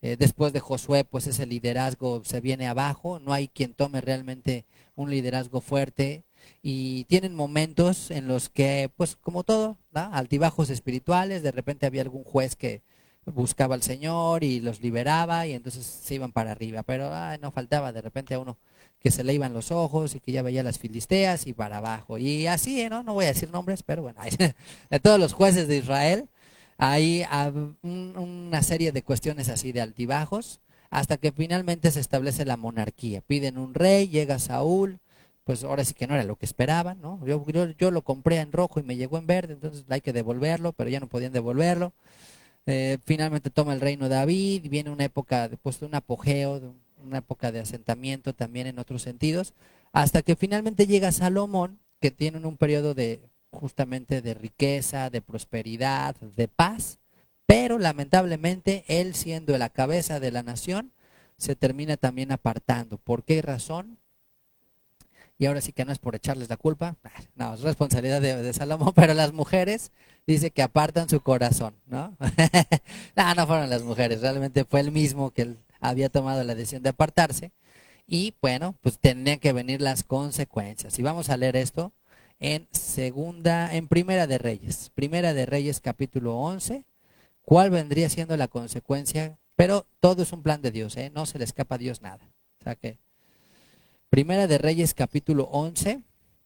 Eh, después de Josué, pues ese liderazgo se viene abajo, no hay quien tome realmente un liderazgo fuerte y tienen momentos en los que, pues como todo, ¿no? Altibajos espirituales, de repente había algún juez que buscaba al Señor y los liberaba y entonces se iban para arriba, pero ay, no faltaba de repente a uno que se le iban los ojos y que ya veía las filisteas y para abajo. Y así, ¿no? No voy a decir nombres, pero bueno, de todos los jueces de Israel, hay ah, un- una serie de cuestiones así de altibajos, hasta que finalmente se establece la monarquía. Piden un rey, llega Saúl, pues ahora sí que no era lo que esperaban, ¿no? Yo, yo, yo lo compré en rojo y me llegó en verde, entonces hay que devolverlo, pero ya no podían devolverlo. Eh, finalmente toma el reino David, viene una época, pues de un apogeo, de un- una época de asentamiento también en otros sentidos, hasta que finalmente llega Salomón, que tiene un periodo de justamente de riqueza, de prosperidad, de paz, pero lamentablemente él siendo la cabeza de la nación, se termina también apartando. ¿Por qué razón? Y ahora sí que no es por echarles la culpa, no, es responsabilidad de, de Salomón, pero las mujeres dice que apartan su corazón, ¿no? No, no fueron las mujeres, realmente fue él mismo que él había tomado la decisión de apartarse y bueno, pues tenían que venir las consecuencias. Y vamos a leer esto en segunda, en Primera de Reyes, Primera de Reyes capítulo once, ¿cuál vendría siendo la consecuencia? Pero todo es un plan de Dios, ¿eh? No se le escapa a Dios nada. O sea que Primera de Reyes capítulo once.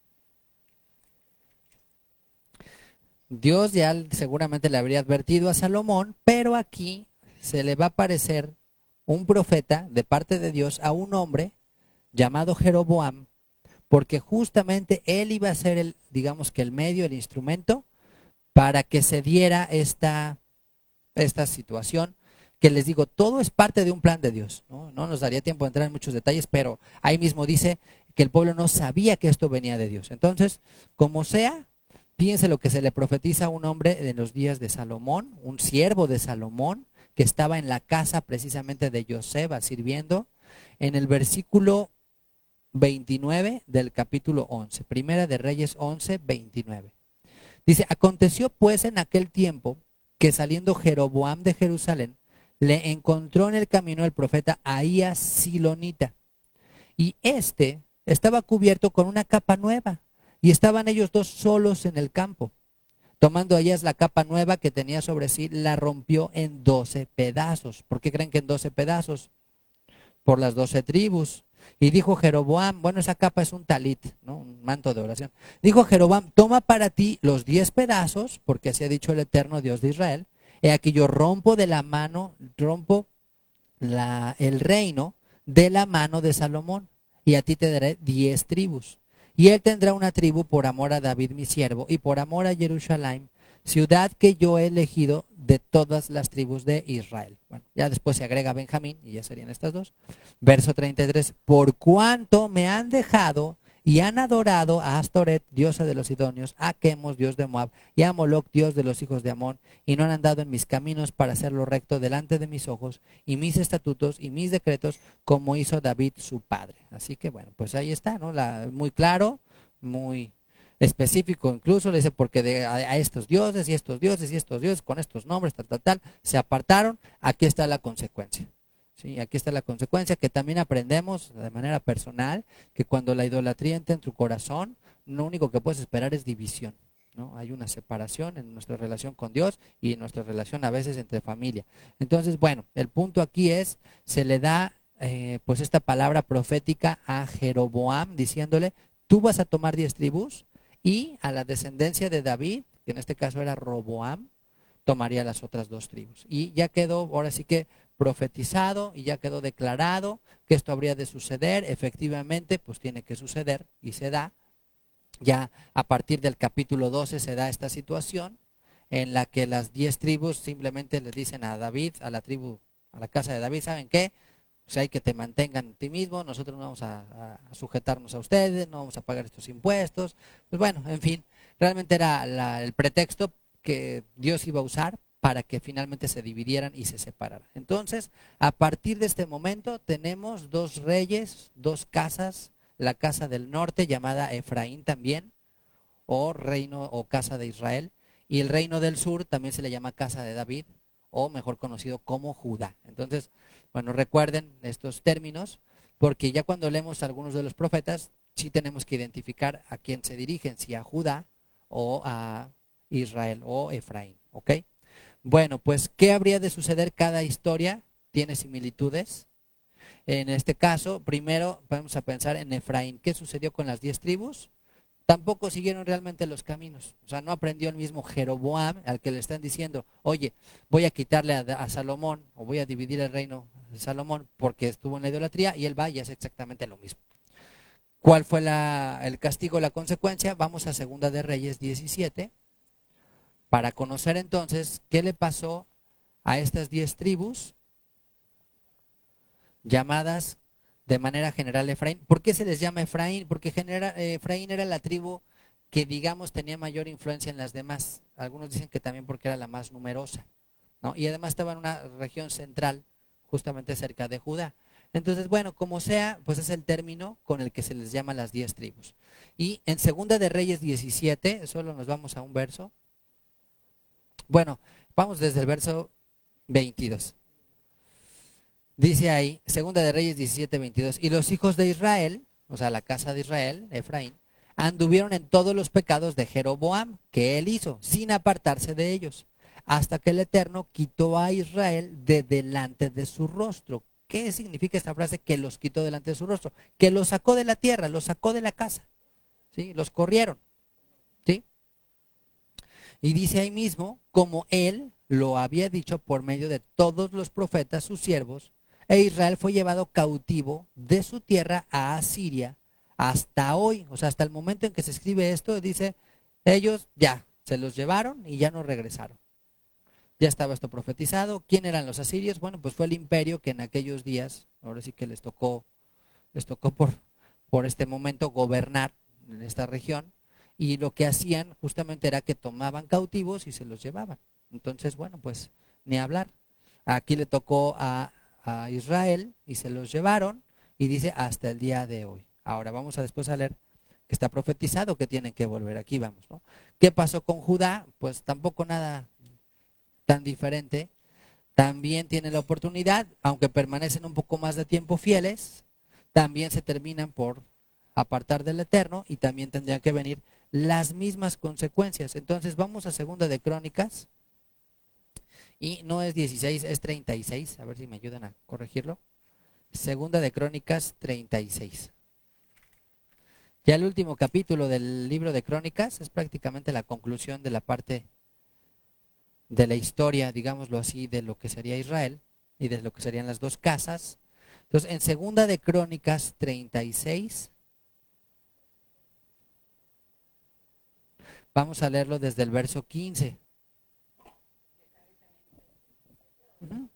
Dios ya seguramente le habría advertido a Salomón, pero aquí se le va a aparecer un profeta de parte de Dios a un hombre llamado Jeroboam, porque justamente él iba a ser el, digamos que el medio, el instrumento para que se diera esta, esta situación, que les digo, todo es parte de un plan de Dios, ¿no? No nos daría tiempo de entrar en muchos detalles, pero ahí mismo dice que el pueblo no sabía que esto venía de Dios. Entonces, como sea, fíjense lo que se le profetiza a un hombre en los días de Salomón, un siervo de Salomón, que estaba en la casa precisamente de Joseba sirviendo, en el versículo veintinueve del capítulo once, Primera de Reyes once, veintinueve. Dice, aconteció pues en aquel tiempo que saliendo Jeroboam de Jerusalén, le encontró en el camino el profeta Ahías Silonita, y éste estaba cubierto con una capa nueva, y estaban ellos dos solos en el campo. Tomando Ahías la capa nueva que tenía sobre sí, la rompió en doce pedazos. ¿Por qué creen que en doce pedazos? Por las doce tribus. Y dijo Jeroboam, bueno, esa capa es un talit, ¿no? Un manto de oración. Dijo Jeroboam, toma para ti los diez pedazos, porque así ha dicho el eterno Dios de Israel. He aquí yo rompo de la mano, rompo la, el reino de la mano de Salomón, y a ti te daré diez tribus. Y él tendrá una tribu por amor a David mi siervo, y por amor a Jerusalén, ciudad que yo he elegido de todas las tribus de Israel. Bueno, ya después se agrega Benjamín, y ya serían estas dos. Verso treinta y tres, por cuanto me han dejado y han adorado a Astoret, diosa de los Sidonios, a Chemos, dios de Moab, y a Moloc, dios de los hijos de Amón, y no han andado en mis caminos para hacerlo recto delante de mis ojos, y mis estatutos y mis decretos, como hizo David su padre. Así que bueno, pues ahí está, ¿no? La, muy claro, muy específico incluso, le dice, porque de, a, a estos dioses y estos dioses y estos dioses, con estos nombres, tal, tal, tal, se apartaron, aquí está la consecuencia. Sí, aquí está la consecuencia, que también aprendemos de manera personal que cuando la idolatría entra en tu corazón, lo único que puedes esperar es división, ¿no? Hay una separación en nuestra relación con Dios y en nuestra relación a veces entre familia. Entonces, bueno, el punto aquí es, se le da eh, pues esta palabra profética a Jeroboam diciéndole, tú vas a tomar diez tribus y a la descendencia de David, que en este caso era Roboam, tomaría las otras dos tribus. Y ya quedó, ahora sí que profetizado y ya quedó declarado que esto habría de suceder. Efectivamente, pues tiene que suceder y se da. Ya a partir del capítulo doce se da esta situación en la que las diez tribus simplemente le dicen a David, a la tribu, a la casa de David, ¿saben qué? O sea, hay que te mantengan en ti mismo, nosotros no vamos a, a sujetarnos a ustedes, no vamos a pagar estos impuestos. Pues bueno, en fin, realmente era la, el pretexto que Dios iba a usar para que finalmente se dividieran y se separaran. Entonces, a partir de este momento tenemos dos reyes, dos casas, la casa del norte llamada Efraín también, o reino o casa de Israel, y el reino del sur también se le llama casa de David, o mejor conocido como Judá. Entonces, Bueno, recuerden estos términos, porque ya cuando leemos algunos de los profetas, sí tenemos que identificar a quién se dirigen, si a Judá o a Israel o Efraín, ¿ok? Bueno, pues, ¿qué habría de suceder? Cada historia tiene similitudes. En este caso, primero vamos a pensar en Efraín. ¿Qué sucedió con las diez tribus? Tampoco siguieron realmente los caminos. O sea, no aprendió el mismo Jeroboam al que le están diciendo, oye, voy a quitarle a, a Salomón o voy a dividir el reino de Salomón porque estuvo en la idolatría, y él va y hace exactamente lo mismo. ¿Cuál fue la, el castigo, la consecuencia? Vamos a Segunda de Reyes diecisiete para conocer entonces qué le pasó a estas diez tribus llamadas de manera general Efraín. ¿Por qué se les llama Efraín? Porque genera, eh, Efraín era la tribu que, digamos, tenía mayor influencia en las demás. Algunos dicen que también porque era la más numerosa, ¿no? Y además estaba en una región central, justamente cerca de Judá. Entonces, bueno, como sea, pues es el término con el que se les llama las diez tribus. Y en Segunda de Reyes diecisiete, solo nos vamos a un verso. Bueno, vamos desde el verso veintidós. Dice ahí, Segunda de Reyes diecisiete, veintidós, y los hijos de Israel, o sea, la casa de Israel, Efraín, anduvieron en todos los pecados de Jeroboam, que él hizo, sin apartarse de ellos, hasta que el Eterno quitó a Israel de delante de su rostro. ¿Qué significa esta frase? Que los quitó delante de su rostro, que los sacó de la tierra, los sacó de la casa, ¿sí? Los corrieron, ¿sí? Y dice ahí mismo, como él lo había dicho por medio de todos los profetas, sus siervos, e Israel fue llevado cautivo de su tierra a Asiria hasta hoy. O sea, hasta el momento en que se escribe esto, dice, ellos ya se los llevaron y ya no regresaron. Ya estaba esto profetizado. ¿Quién eran los asirios? Bueno, pues fue el imperio que en aquellos días, ahora sí que les tocó, les tocó por, por este momento gobernar en esta región. Y lo que hacían justamente era que tomaban cautivos y se los llevaban. Entonces, bueno, pues ni hablar. Aquí le tocó a, a Israel y se los llevaron, y dice hasta el día de hoy. Ahora vamos a después a leer que está profetizado que tienen que volver. Aquí vamos, ¿no? ¿Qué pasó con Judá? Pues tampoco nada tan diferente. También tienen la oportunidad, aunque permanecen un poco más de tiempo fieles, también se terminan por apartar del Eterno y también tendrían que venir las mismas consecuencias. Entonces vamos a Segunda de Crónicas, y no es dieciséis, es treinta y seis, a ver si me ayudan a corregirlo. Segunda de Crónicas treinta y seis. Ya el último capítulo del libro de Crónicas es prácticamente la conclusión de la parte de la historia, digámoslo así, de lo que sería Israel y de lo que serían las dos casas. Entonces, en Segunda de Crónicas treinta y seis, vamos a leerlo desde el verso quince. Uh-huh.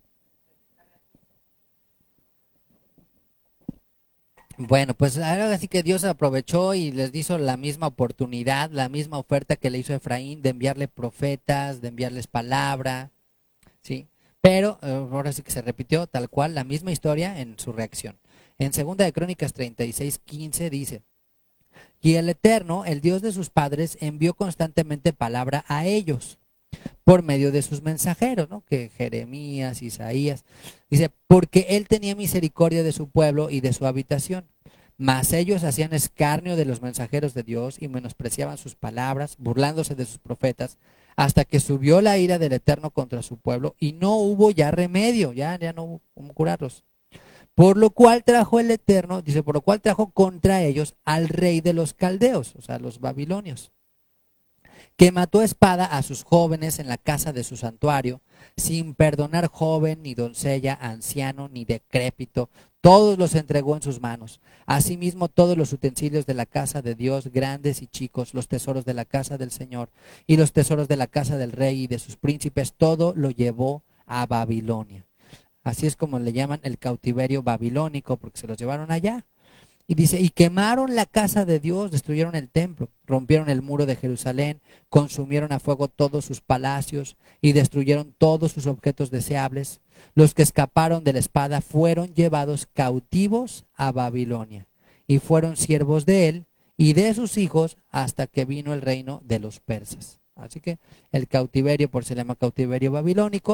Bueno, pues ahora sí que Dios aprovechó y les hizo la misma oportunidad, la misma oferta que le hizo a Efraín, de enviarle profetas, de enviarles palabra, ¿sí? Pero eh, ahora sí que se repitió tal cual la misma historia en su reacción. En Segunda de Crónicas treinta y seis, quince dice, y el Eterno, el Dios de sus padres, envió constantemente palabra a ellos por medio de sus mensajeros, ¿no? Que Jeremías, Isaías, dice, porque él tenía misericordia de su pueblo y de su habitación, mas ellos hacían escarnio de los mensajeros de Dios y menospreciaban sus palabras, burlándose de sus profetas, hasta que subió la ira del Eterno contra su pueblo y no hubo ya remedio, ya, ya no hubo cómo curarlos. Por lo cual trajo el Eterno, dice, por lo cual trajo contra ellos al rey de los caldeos, o sea, los babilonios, que mató a espada a sus jóvenes en la casa de su santuario, sin perdonar joven, ni doncella, anciano, ni decrépito, todos los entregó en sus manos. Asimismo, todos los utensilios de la casa de Dios, grandes y chicos, los tesoros de la casa del Señor, y los tesoros de la casa del rey y de sus príncipes, todo lo llevó a Babilonia. Así es como le llaman el cautiverio babilónico, porque se los llevaron allá. Y dice, y quemaron la casa de Dios, destruyeron el templo, rompieron el muro de Jerusalén, consumieron a fuego todos sus palacios y destruyeron todos sus objetos deseables. Los que escaparon de la espada fueron llevados cautivos a Babilonia y fueron siervos de él y de sus hijos hasta que vino el reino de los persas. Así que el cautiverio, por se llama cautiverio babilónico,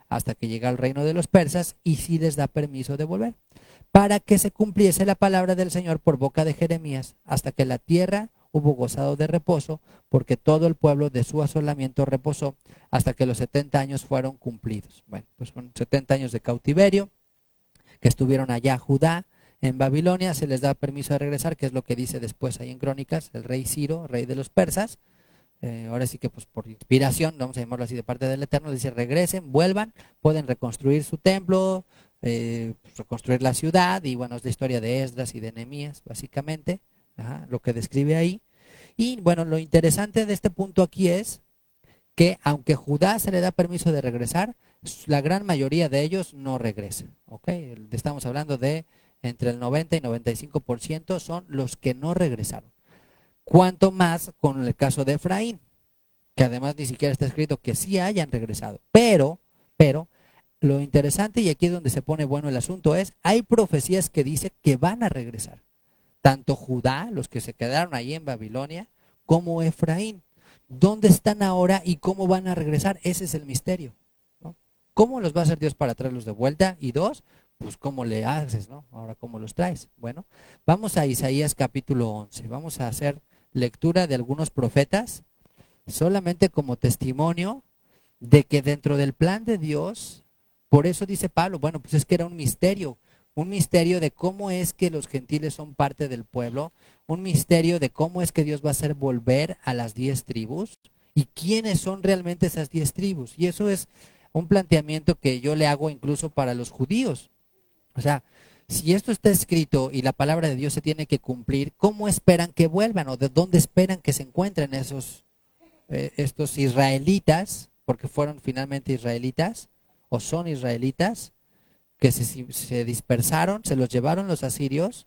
hasta que llega el reino de los persas, y sí les da permiso de volver, para que se cumpliese la palabra del Señor por boca de Jeremías, hasta que la tierra hubo gozado de reposo, porque todo el pueblo de su asolamiento reposó, hasta que los setenta años fueron cumplidos. Bueno, pues con setenta años de cautiverio, que estuvieron allá Judá, en Babilonia, se les da permiso de regresar, que es lo que dice después ahí en Crónicas, el rey Ciro, rey de los persas. Eh, ahora sí que pues por inspiración, vamos a llamarlo así, de parte del Eterno, dice regresen, vuelvan, pueden reconstruir su templo, eh, pues, reconstruir la ciudad, y bueno, es la historia de Esdras y de Nehemías, básicamente, ajá, lo que describe ahí. Y bueno, lo interesante de este punto aquí es que aunque Judá se le da permiso de regresar, la gran mayoría de ellos no regresan, ¿ok? Estamos hablando de entre el noventa y noventa y cinco por ciento son los que no regresaron. Cuanto más con el caso de Efraín, que además ni siquiera está escrito que sí hayan regresado. Pero, pero, lo interesante, y aquí es donde se pone bueno el asunto, es, hay profecías que dicen que van a regresar. Tanto Judá, los que se quedaron ahí en Babilonia, como Efraín. ¿Dónde están ahora y cómo van a regresar? Ese es el misterio, ¿no? ¿Cómo los va a hacer Dios para traerlos de vuelta? Y dos, pues cómo le haces, ¿no? Ahora, ¿cómo los traes? Bueno, vamos a Isaías capítulo once. Vamos a hacer lectura de algunos profetas, solamente como testimonio de que dentro del plan de Dios, por eso dice Pablo, bueno, pues es que era un misterio, un misterio de cómo es que los gentiles son parte del pueblo, un misterio de cómo es que Dios va a hacer volver a las diez tribus y quiénes son realmente esas diez tribus. Y eso es un planteamiento que yo le hago incluso para los judíos. O sea, si esto está escrito y la palabra de Dios se tiene que cumplir, ¿cómo esperan que vuelvan o de dónde esperan que se encuentren esos eh, estos israelitas, porque fueron finalmente israelitas o son israelitas, que se, se dispersaron, se los llevaron los asirios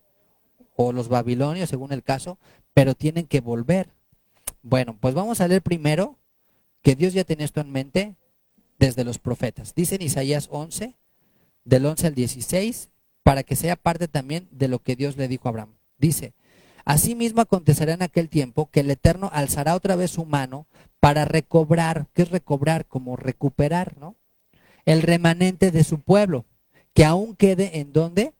o los babilonios, según el caso, pero tienen que volver? Bueno, pues vamos a leer primero que Dios ya tenía esto en mente desde los profetas. Dice en Isaías once, del once al dieciséis, para que sea parte también de lo que Dios le dijo a Abraham. Dice, asimismo acontecerá en aquel tiempo que el Eterno alzará otra vez su mano para recobrar, ¿qué es recobrar? Como recuperar, ¿no? El remanente de su pueblo, que aún quede en ¿dónde?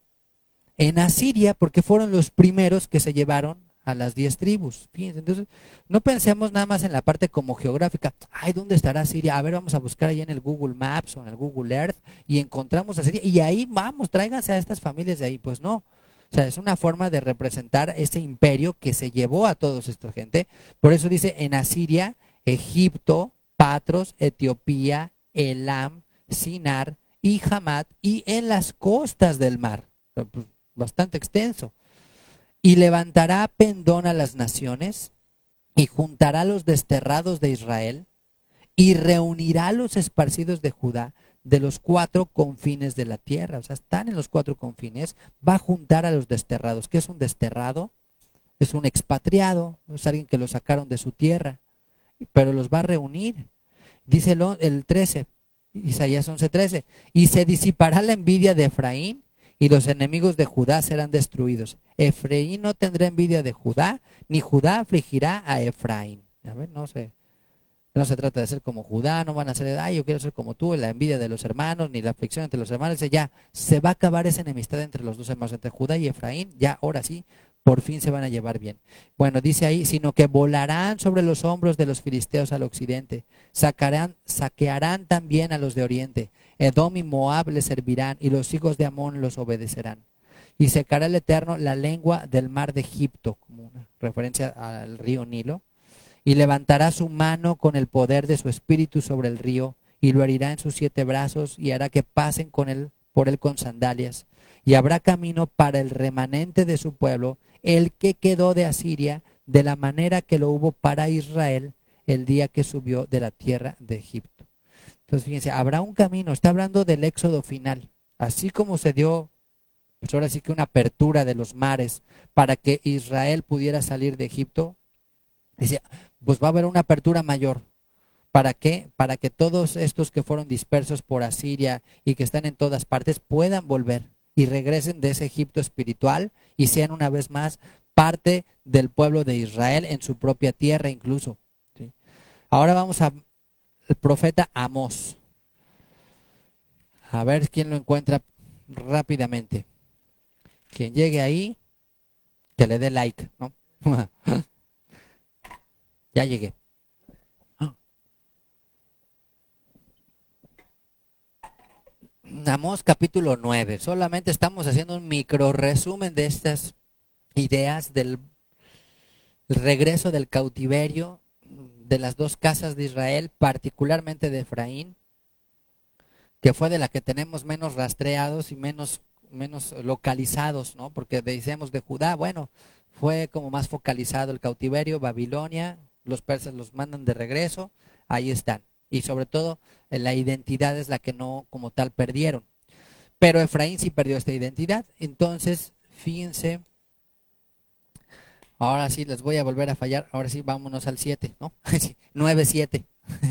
En Asiria, porque fueron los primeros que se llevaron a las diez tribus. Fíjense, entonces, no pensemos nada más en la parte como geográfica. Ay, ¿dónde estará Siria? A ver, vamos a buscar ahí en el Google Maps o en el Google Earth y encontramos a Siria. Y ahí vamos, tráiganse a estas familias de ahí. Pues no. O sea, es una forma de representar ese imperio que se llevó a toda esta gente. Por eso dice en Asiria, Egipto, Patros, Etiopía, Elam, Sinar y Hamat, y en las costas del mar. Pues, bastante extenso. Y levantará pendón a las naciones, y juntará a los desterrados de Israel, y reunirá a los esparcidos de Judá de los cuatro confines de la tierra. O sea, están en los cuatro confines. Va a juntar a los desterrados. ¿Qué es un desterrado? Es un expatriado, es alguien que lo sacaron de su tierra, pero los va a reunir. Dice el, el trece, Isaías once trece, y se disipará la envidia de Efraín, y los enemigos de Judá serán destruidos. Efraín no tendrá envidia de Judá, ni Judá afligirá a Efraín. A ver, no sé. No se trata de ser como Judá, no van a ser, ay, yo quiero ser como tú, la envidia de los hermanos, ni la aflicción entre los hermanos. Ya se va a acabar esa enemistad entre los dos hermanos, entre Judá y Efraín. Ya, ahora sí, por fin se van a llevar bien. Bueno, dice ahí, sino que volarán sobre los hombros de los filisteos al occidente, sacarán, saquearán también a los de oriente. Edom y Moab les servirán, y los hijos de Amón los obedecerán. Y secará el Eterno la lengua del mar de Egipto, como una referencia al río Nilo, y levantará su mano con el poder de su espíritu sobre el río, y lo herirá en sus siete brazos, y hará que pasen con él, por él con sandalias. Y habrá camino para el remanente de su pueblo, el que quedó de Asiria, de la manera que lo hubo para Israel el día que subió de la tierra de Egipto. Entonces fíjense, habrá un camino. Está hablando del éxodo final. Así como se dio, pues ahora sí que una apertura de los mares para que Israel pudiera salir de Egipto, dice, pues va a haber una apertura mayor. ¿Para qué? Para que todos estos que fueron dispersos por Asiria y que están en todas partes puedan volver y regresen de ese Egipto espiritual y sean una vez más parte del pueblo de Israel en su propia tierra incluso. ¿Sí? Ahora vamos al profeta Amós. A ver quién lo encuentra rápidamente. Quien llegue ahí, que le dé like, ¿no? Ya llegué. Amós capítulo nueve. Solamente estamos haciendo un micro resumen de estas ideas del regreso del cautiverio de las dos casas de Israel, particularmente de Efraín, que fue de la que tenemos menos rastreados y menos, menos localizados, ¿no? Porque decíamos de Judá, bueno, fue como más focalizado el cautiverio, Babilonia, los persas los mandan de regreso, ahí están. Y sobre todo, la identidad es la que no como tal perdieron. Pero Efraín sí perdió esta identidad. Entonces, fíjense, ahora sí les voy a volver a fallar. Ahora sí, vámonos al siete, ¿no? nueve siete.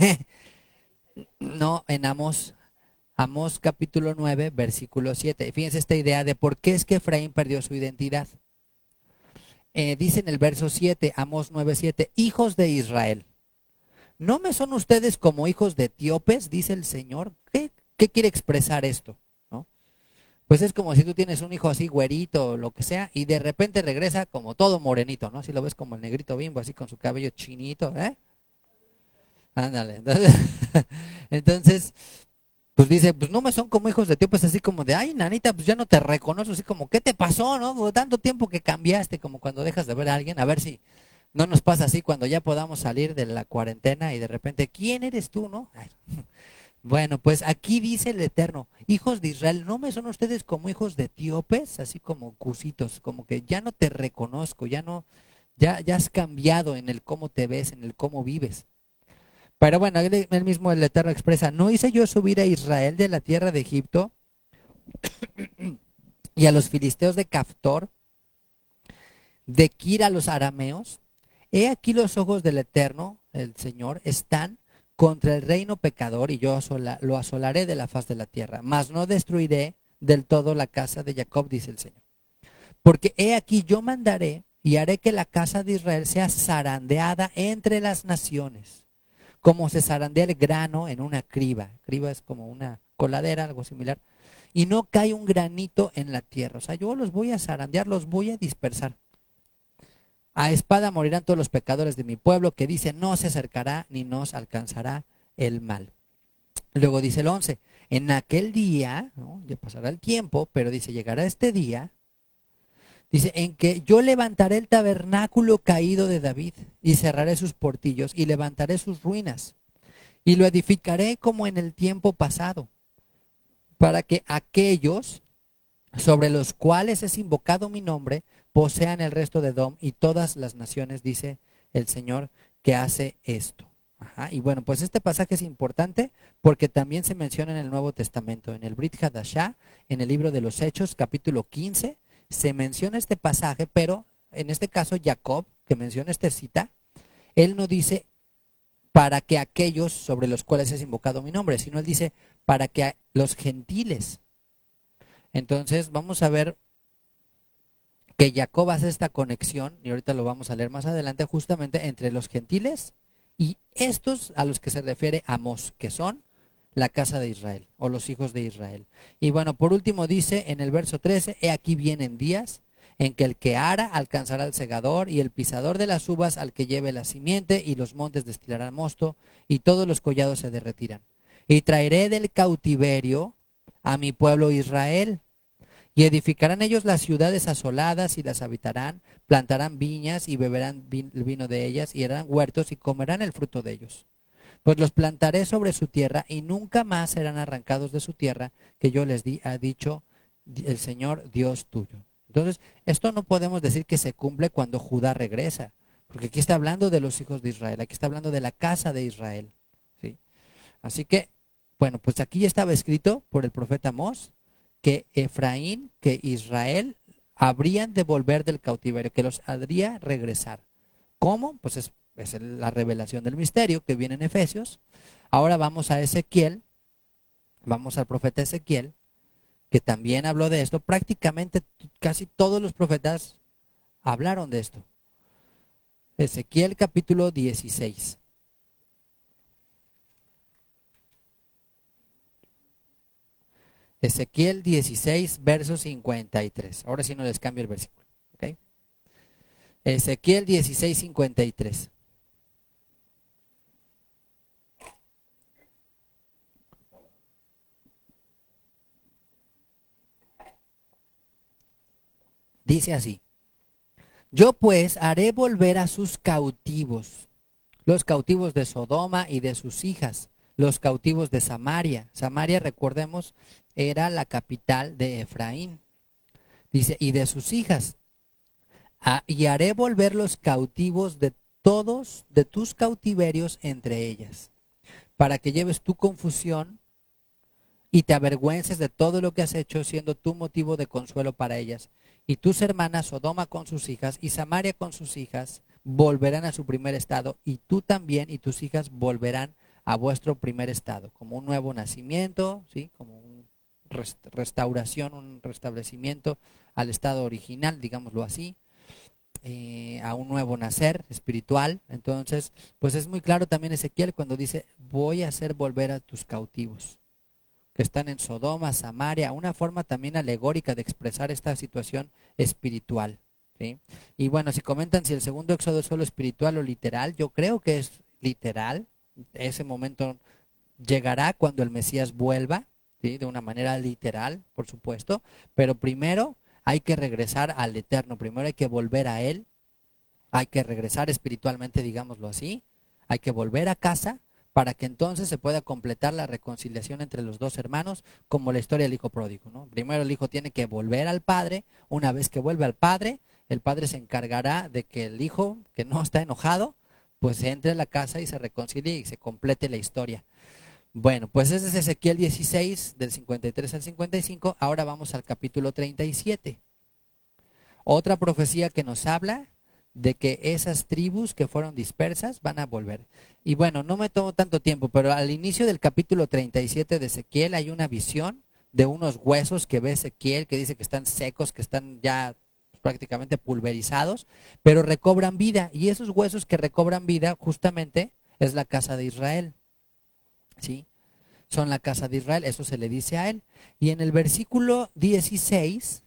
No, en Amós. Amós capítulo nueve, versículo siete. Fíjense esta idea de por qué es que Efraín perdió su identidad. Eh, dice en el verso siete, Amós nueve siete, hijos de Israel, ¿no me son ustedes como hijos de etíopes? Dice el Señor. ¿Qué, qué quiere expresar esto? ¿No? Pues es como si tú tienes un hijo así güerito o lo que sea y de repente regresa como todo morenito, ¿no? Si lo ves como el negrito Bimbo, así con su cabello chinito, ¿eh? Ándale. Entonces, entonces, pues dice, pues no me son como hijos de tío, pues así como de, ay, nanita, pues ya no te reconozco, así como, ¿qué te pasó, no? Por tanto tiempo que cambiaste, como cuando dejas de ver a alguien, a ver si no nos pasa así cuando ya podamos salir de la cuarentena y de repente, ¿quién eres tú, no? Ay. Bueno, pues aquí dice el Eterno, hijos de Israel, ¿no me son ustedes como hijos de etíopes? Así como cusitos, como que ya no te reconozco, ya no, ya, ya has cambiado en el cómo te ves, en el cómo vives. Pero bueno, él, él mismo el Eterno expresa, ¿no hice yo subir a Israel de la tierra de Egipto y a los filisteos de Caftor, de Kir a los arameos? He aquí los ojos del Eterno, el Señor, están contra el reino pecador y yo asola, lo asolaré de la faz de la tierra, mas no destruiré del todo la casa de Jacob, dice el Señor. Porque he aquí yo mandaré y haré que la casa de Israel sea zarandeada entre las naciones, como se zarandea el grano en una criba. Criba es como una coladera, algo similar. Y no cae un granito en la tierra. O sea, yo los voy a zarandear, los voy a dispersar. A espada morirán todos los pecadores de mi pueblo, que dice, no se acercará ni nos alcanzará el mal. Luego dice el once, en aquel día, ¿no? Ya pasará el tiempo, pero dice, llegará este día, dice, en que yo levantaré el tabernáculo caído de David y cerraré sus portillos y levantaré sus ruinas y lo edificaré como en el tiempo pasado, para que aquellos sobre los cuales es invocado mi nombre posean el resto de Edom y todas las naciones, dice el Señor, que hace esto. Ajá. Y bueno, pues este pasaje es importante porque también se menciona en el Nuevo Testamento, en el Brit Hadashah, en el libro de los Hechos, capítulo quince, se menciona este pasaje, pero en este caso Jacob, que menciona esta cita, él no dice para que aquellos sobre los cuales es invocado mi nombre, sino él dice para que los gentiles. Entonces vamos a ver que Jacob hace esta conexión, y ahorita lo vamos a leer más adelante, justamente entre los gentiles y estos a los que se refiere Amós, que son la casa de Israel o los hijos de Israel. Y bueno, por último dice en el verso trece, he aquí vienen días en que el que ara alcanzará al segador y el pisador de las uvas al que lleve la simiente y los montes destilarán mosto y todos los collados se derretirán. Y traeré del cautiverio a mi pueblo Israel y edificarán ellos las ciudades asoladas y las habitarán, plantarán viñas y beberán el vino de ellas y harán huertos y comerán el fruto de ellos. Pues los plantaré sobre su tierra y nunca más serán arrancados de su tierra que yo les di, ha dicho el Señor Dios tuyo. Entonces, esto no podemos decir que se cumple cuando Judá regresa, porque aquí está hablando de los hijos de Israel, aquí está hablando de la casa de Israel. ¿Sí? Así que, bueno, pues aquí ya estaba escrito por el profeta Amós que Efraín, que Israel habrían de volver del cautiverio, que los haría regresar. ¿Cómo? Pues es, es la revelación del misterio que viene en Efesios. Ahora vamos a Ezequiel, vamos al profeta Ezequiel, que también habló de esto. Prácticamente casi todos los profetas hablaron de esto. Ezequiel capítulo dieciséis. Ezequiel dieciséis, verso cincuenta y tres. Ahora sí no les cambio el versículo. ¿Okay? Ezequiel dieciséis, cincuenta y tres. Dice así: yo pues haré volver a sus cautivos, los cautivos de Sodoma y de sus hijas, los cautivos de Samaria. Samaria, recordemos, era la capital de Efraín. Dice, y de sus hijas. Ah, y haré volver los cautivos de todos de tus cautiverios entre ellas, para que lleves tu confusión y te avergüences de todo lo que has hecho, siendo tu motivo de consuelo para ellas. Y tus hermanas, Sodoma con sus hijas y Samaria con sus hijas, volverán a su primer estado, y tú también y tus hijas volverán a vuestro primer estado, como un nuevo nacimiento, ¿sí? Como una restauración, un restablecimiento al estado original, digámoslo así. Eh, a un nuevo nacer espiritual. Entonces, pues es muy claro también Ezequiel cuando dice, voy a hacer volver a tus cautivos que están en Sodoma, Samaria, una forma también alegórica de expresar esta situación espiritual, ¿sí? Y bueno, si comentan si el segundo éxodo es solo espiritual o literal, yo creo que es literal. Ese momento llegará cuando el Mesías vuelva, ¿sí? De una manera literal, por supuesto, pero primero hay que regresar al Eterno, primero hay que volver a Él, hay que regresar espiritualmente, digámoslo así, hay que volver a casa para que entonces se pueda completar la reconciliación entre los dos hermanos, como la historia del hijo pródigo, ¿no? Primero el hijo tiene que volver al padre, una vez que vuelve al padre, el padre se encargará de que el hijo, que no está enojado, pues entre a la casa y se reconcilie y se complete la historia. Bueno, pues ese es Ezequiel dieciséis, del cincuenta y tres al cincuenta y cinco. Ahora vamos al capítulo treinta y siete. Otra profecía que nos habla de que esas tribus que fueron dispersas van a volver. Y bueno, no me tomo tanto tiempo, pero al inicio del capítulo treinta y siete de Ezequiel hay una visión de unos huesos que ve Ezequiel, que dice que están secos, que están ya prácticamente pulverizados, pero recobran vida. Y esos huesos que recobran vida justamente es la casa de Israel. ¿Sí? Son la casa de Israel, eso se le dice a él. Y en el versículo dieciséis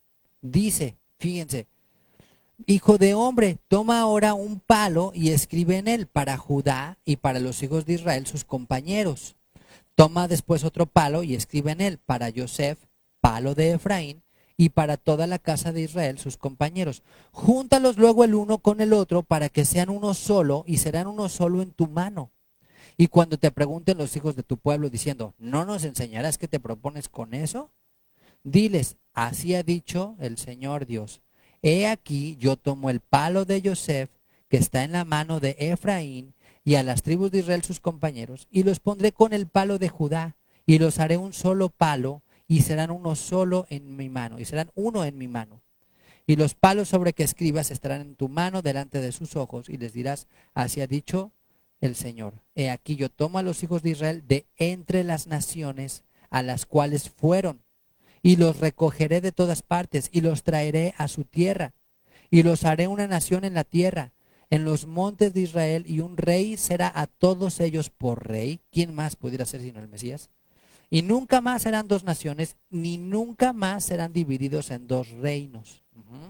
dice, fíjense, hijo de hombre, toma ahora un palo y escribe en él para Judá y para los hijos de Israel sus compañeros. Toma después otro palo y escribe en él para Yosef, palo de Efraín, y para toda la casa de Israel sus compañeros. Júntalos luego el uno con el otro para que sean uno solo y serán uno solo en tu mano. Y cuando te pregunten los hijos de tu pueblo diciendo, ¿no nos enseñarás qué te propones con eso? Diles, así ha dicho el Señor Dios. He aquí, yo tomo el palo de Yosef, que está en la mano de Efraín, y a las tribus de Israel sus compañeros, y los pondré con el palo de Judá, y los haré un solo palo, y serán uno solo en mi mano, y serán uno en mi mano. Y los palos sobre que escribas estarán en tu mano delante de sus ojos, y les dirás, así ha dicho el Señor. He aquí yo tomo a los hijos de Israel de entre las naciones a las cuales fueron, y los recogeré de todas partes, y los traeré a su tierra, y los haré una nación en la tierra, en los montes de Israel, y un rey será a todos ellos por rey. ¿Quién más pudiera ser sino el Mesías? Y nunca más serán dos naciones, ni nunca más serán divididos en dos reinos. Uh-huh.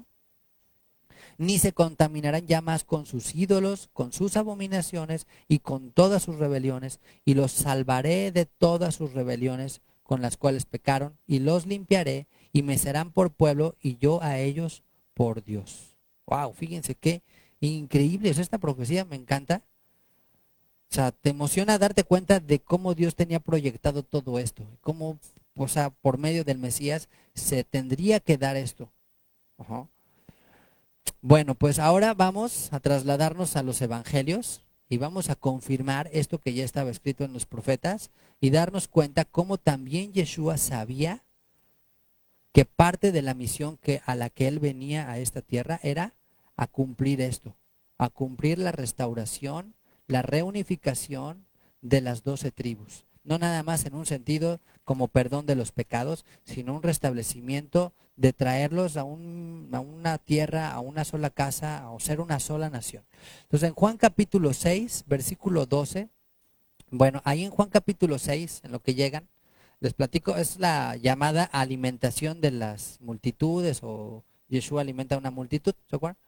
Ni se contaminarán ya más con sus ídolos, con sus abominaciones y con todas sus rebeliones, y los salvaré de todas sus rebeliones con las cuales pecaron, y los limpiaré, y me serán por pueblo, y yo a ellos por Dios. Wow, fíjense qué increíble es esta profecía, me encanta. O sea, te emociona darte cuenta de cómo Dios tenía proyectado todo esto, cómo, o sea, por medio del Mesías se tendría que dar esto. Ajá. Bueno, pues ahora vamos a trasladarnos a los evangelios y vamos a confirmar esto que ya estaba escrito en los profetas y darnos cuenta cómo también Yeshua sabía que parte de la misión que, a la que él venía a esta tierra era a cumplir esto, a cumplir la restauración, la reunificación de las doce tribus. No nada más en un sentido como perdón de los pecados, sino un restablecimiento de traerlos a, un, a una tierra, a una sola casa, o ser una sola nación. Entonces en Juan capítulo seis, versículo doce, bueno, ahí en Juan capítulo seis, en lo que llegan, Les platico, es la llamada alimentación de las multitudes, o Yeshua alimenta a una multitud, ¿se acuerdan?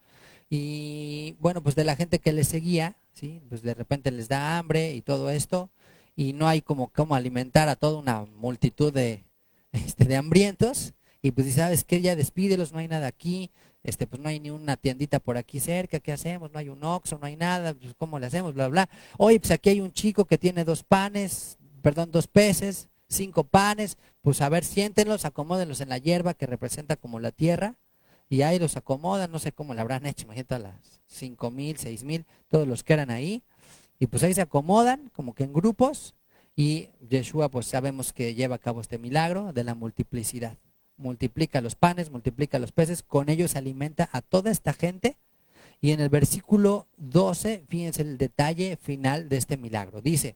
Y bueno, pues de la gente que le seguía, ¿sí? Pues de repente les da hambre y todo esto, y no hay como cómo alimentar a toda una multitud de, este, de hambrientos, y pues dice, ¿sabes qué? Ya despídelos, no hay nada aquí, este, pues no hay ni una tiendita por aquí cerca, ¿qué hacemos? No hay un Oxxo, no hay nada, pues ¿cómo le hacemos? Bla, bla. Oye, pues aquí hay un chico que tiene dos panes, perdón, dos peces, cinco panes, pues a ver, siéntenlos, acomódenlos en la hierba que representa como la tierra, y ahí los acomodan, no sé cómo lo habrán hecho, imagínate a las cinco mil, seis mil, todos los que eran ahí, y pues ahí se acomodan como que en grupos, y Yeshua pues sabemos que lleva a cabo este milagro de la multiplicidad. Multiplica los panes, multiplica los peces, con ellos alimenta a toda esta gente, y en el versículo doce, fíjense el detalle final de este milagro, dice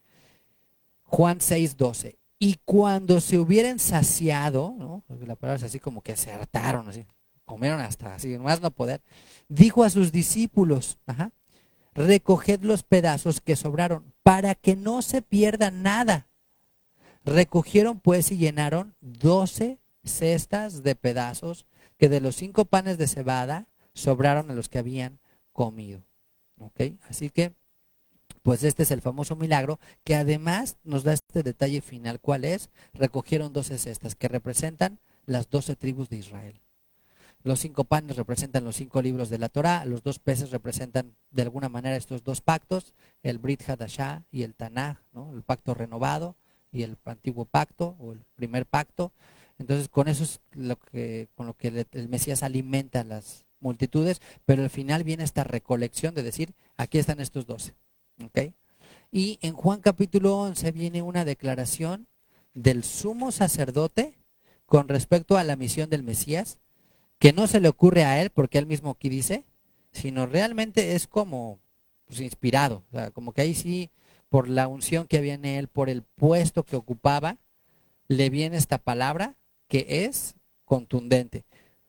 Juan seis doce, y cuando se hubieran saciado, ¿no? Porque la palabra es así como que se hartaron, así, comieron hasta así, más no poder, dijo a sus discípulos, ajá, recoged los pedazos que sobraron, para que no se pierda nada. Recogieron pues y llenaron doce cestas de pedazos que de los cinco panes de cebada sobraron a los que habían comido. ¿Ok? Así que pues este es el famoso milagro, que además nos da este detalle final. ¿Cuál es? Recogieron doce cestas que representan las doce tribus de Israel. Los cinco panes representan los cinco libros de la Torá, los dos peces representan de alguna manera estos dos pactos, el Brit Hadashah y el Tanaj, ¿no? El pacto renovado y el antiguo pacto o el primer pacto. Entonces con eso es lo que, con lo que el Mesías alimenta a las multitudes, pero al final viene esta recolección de decir, aquí están estos doce. ¿Okay? Y en Juan capítulo once viene una declaración del sumo sacerdote con respecto a la misión del Mesías, que no se le ocurre a él, porque él mismo aquí dice, sino realmente es como pues, inspirado, o sea, como que ahí sí, por la unción que había en él, por el puesto que ocupaba, le viene esta palabra que es contundente.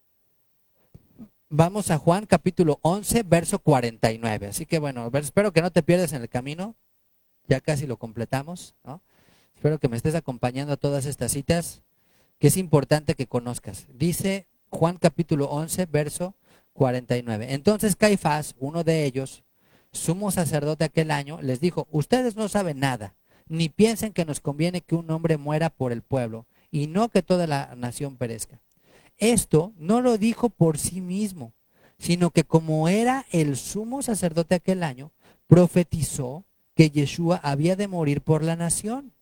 Vamos a Juan capítulo once, verso cuarenta y nueve. Así que bueno, espero que no te pierdas en el camino. Ya casi lo completamos, ¿no? Espero que me estés acompañando a todas estas citas, que es importante que conozcas. Dice Juan capítulo once, verso cuarenta y nueve. Entonces Caifás, uno de ellos, sumo sacerdote aquel año, les dijo, ustedes no saben nada, ni piensen que nos conviene que un hombre muera por el pueblo, y no que toda la nación perezca. Esto no lo dijo por sí mismo, sino que como era el sumo sacerdote aquel año, profetizó que Yeshua había de morir por la nación.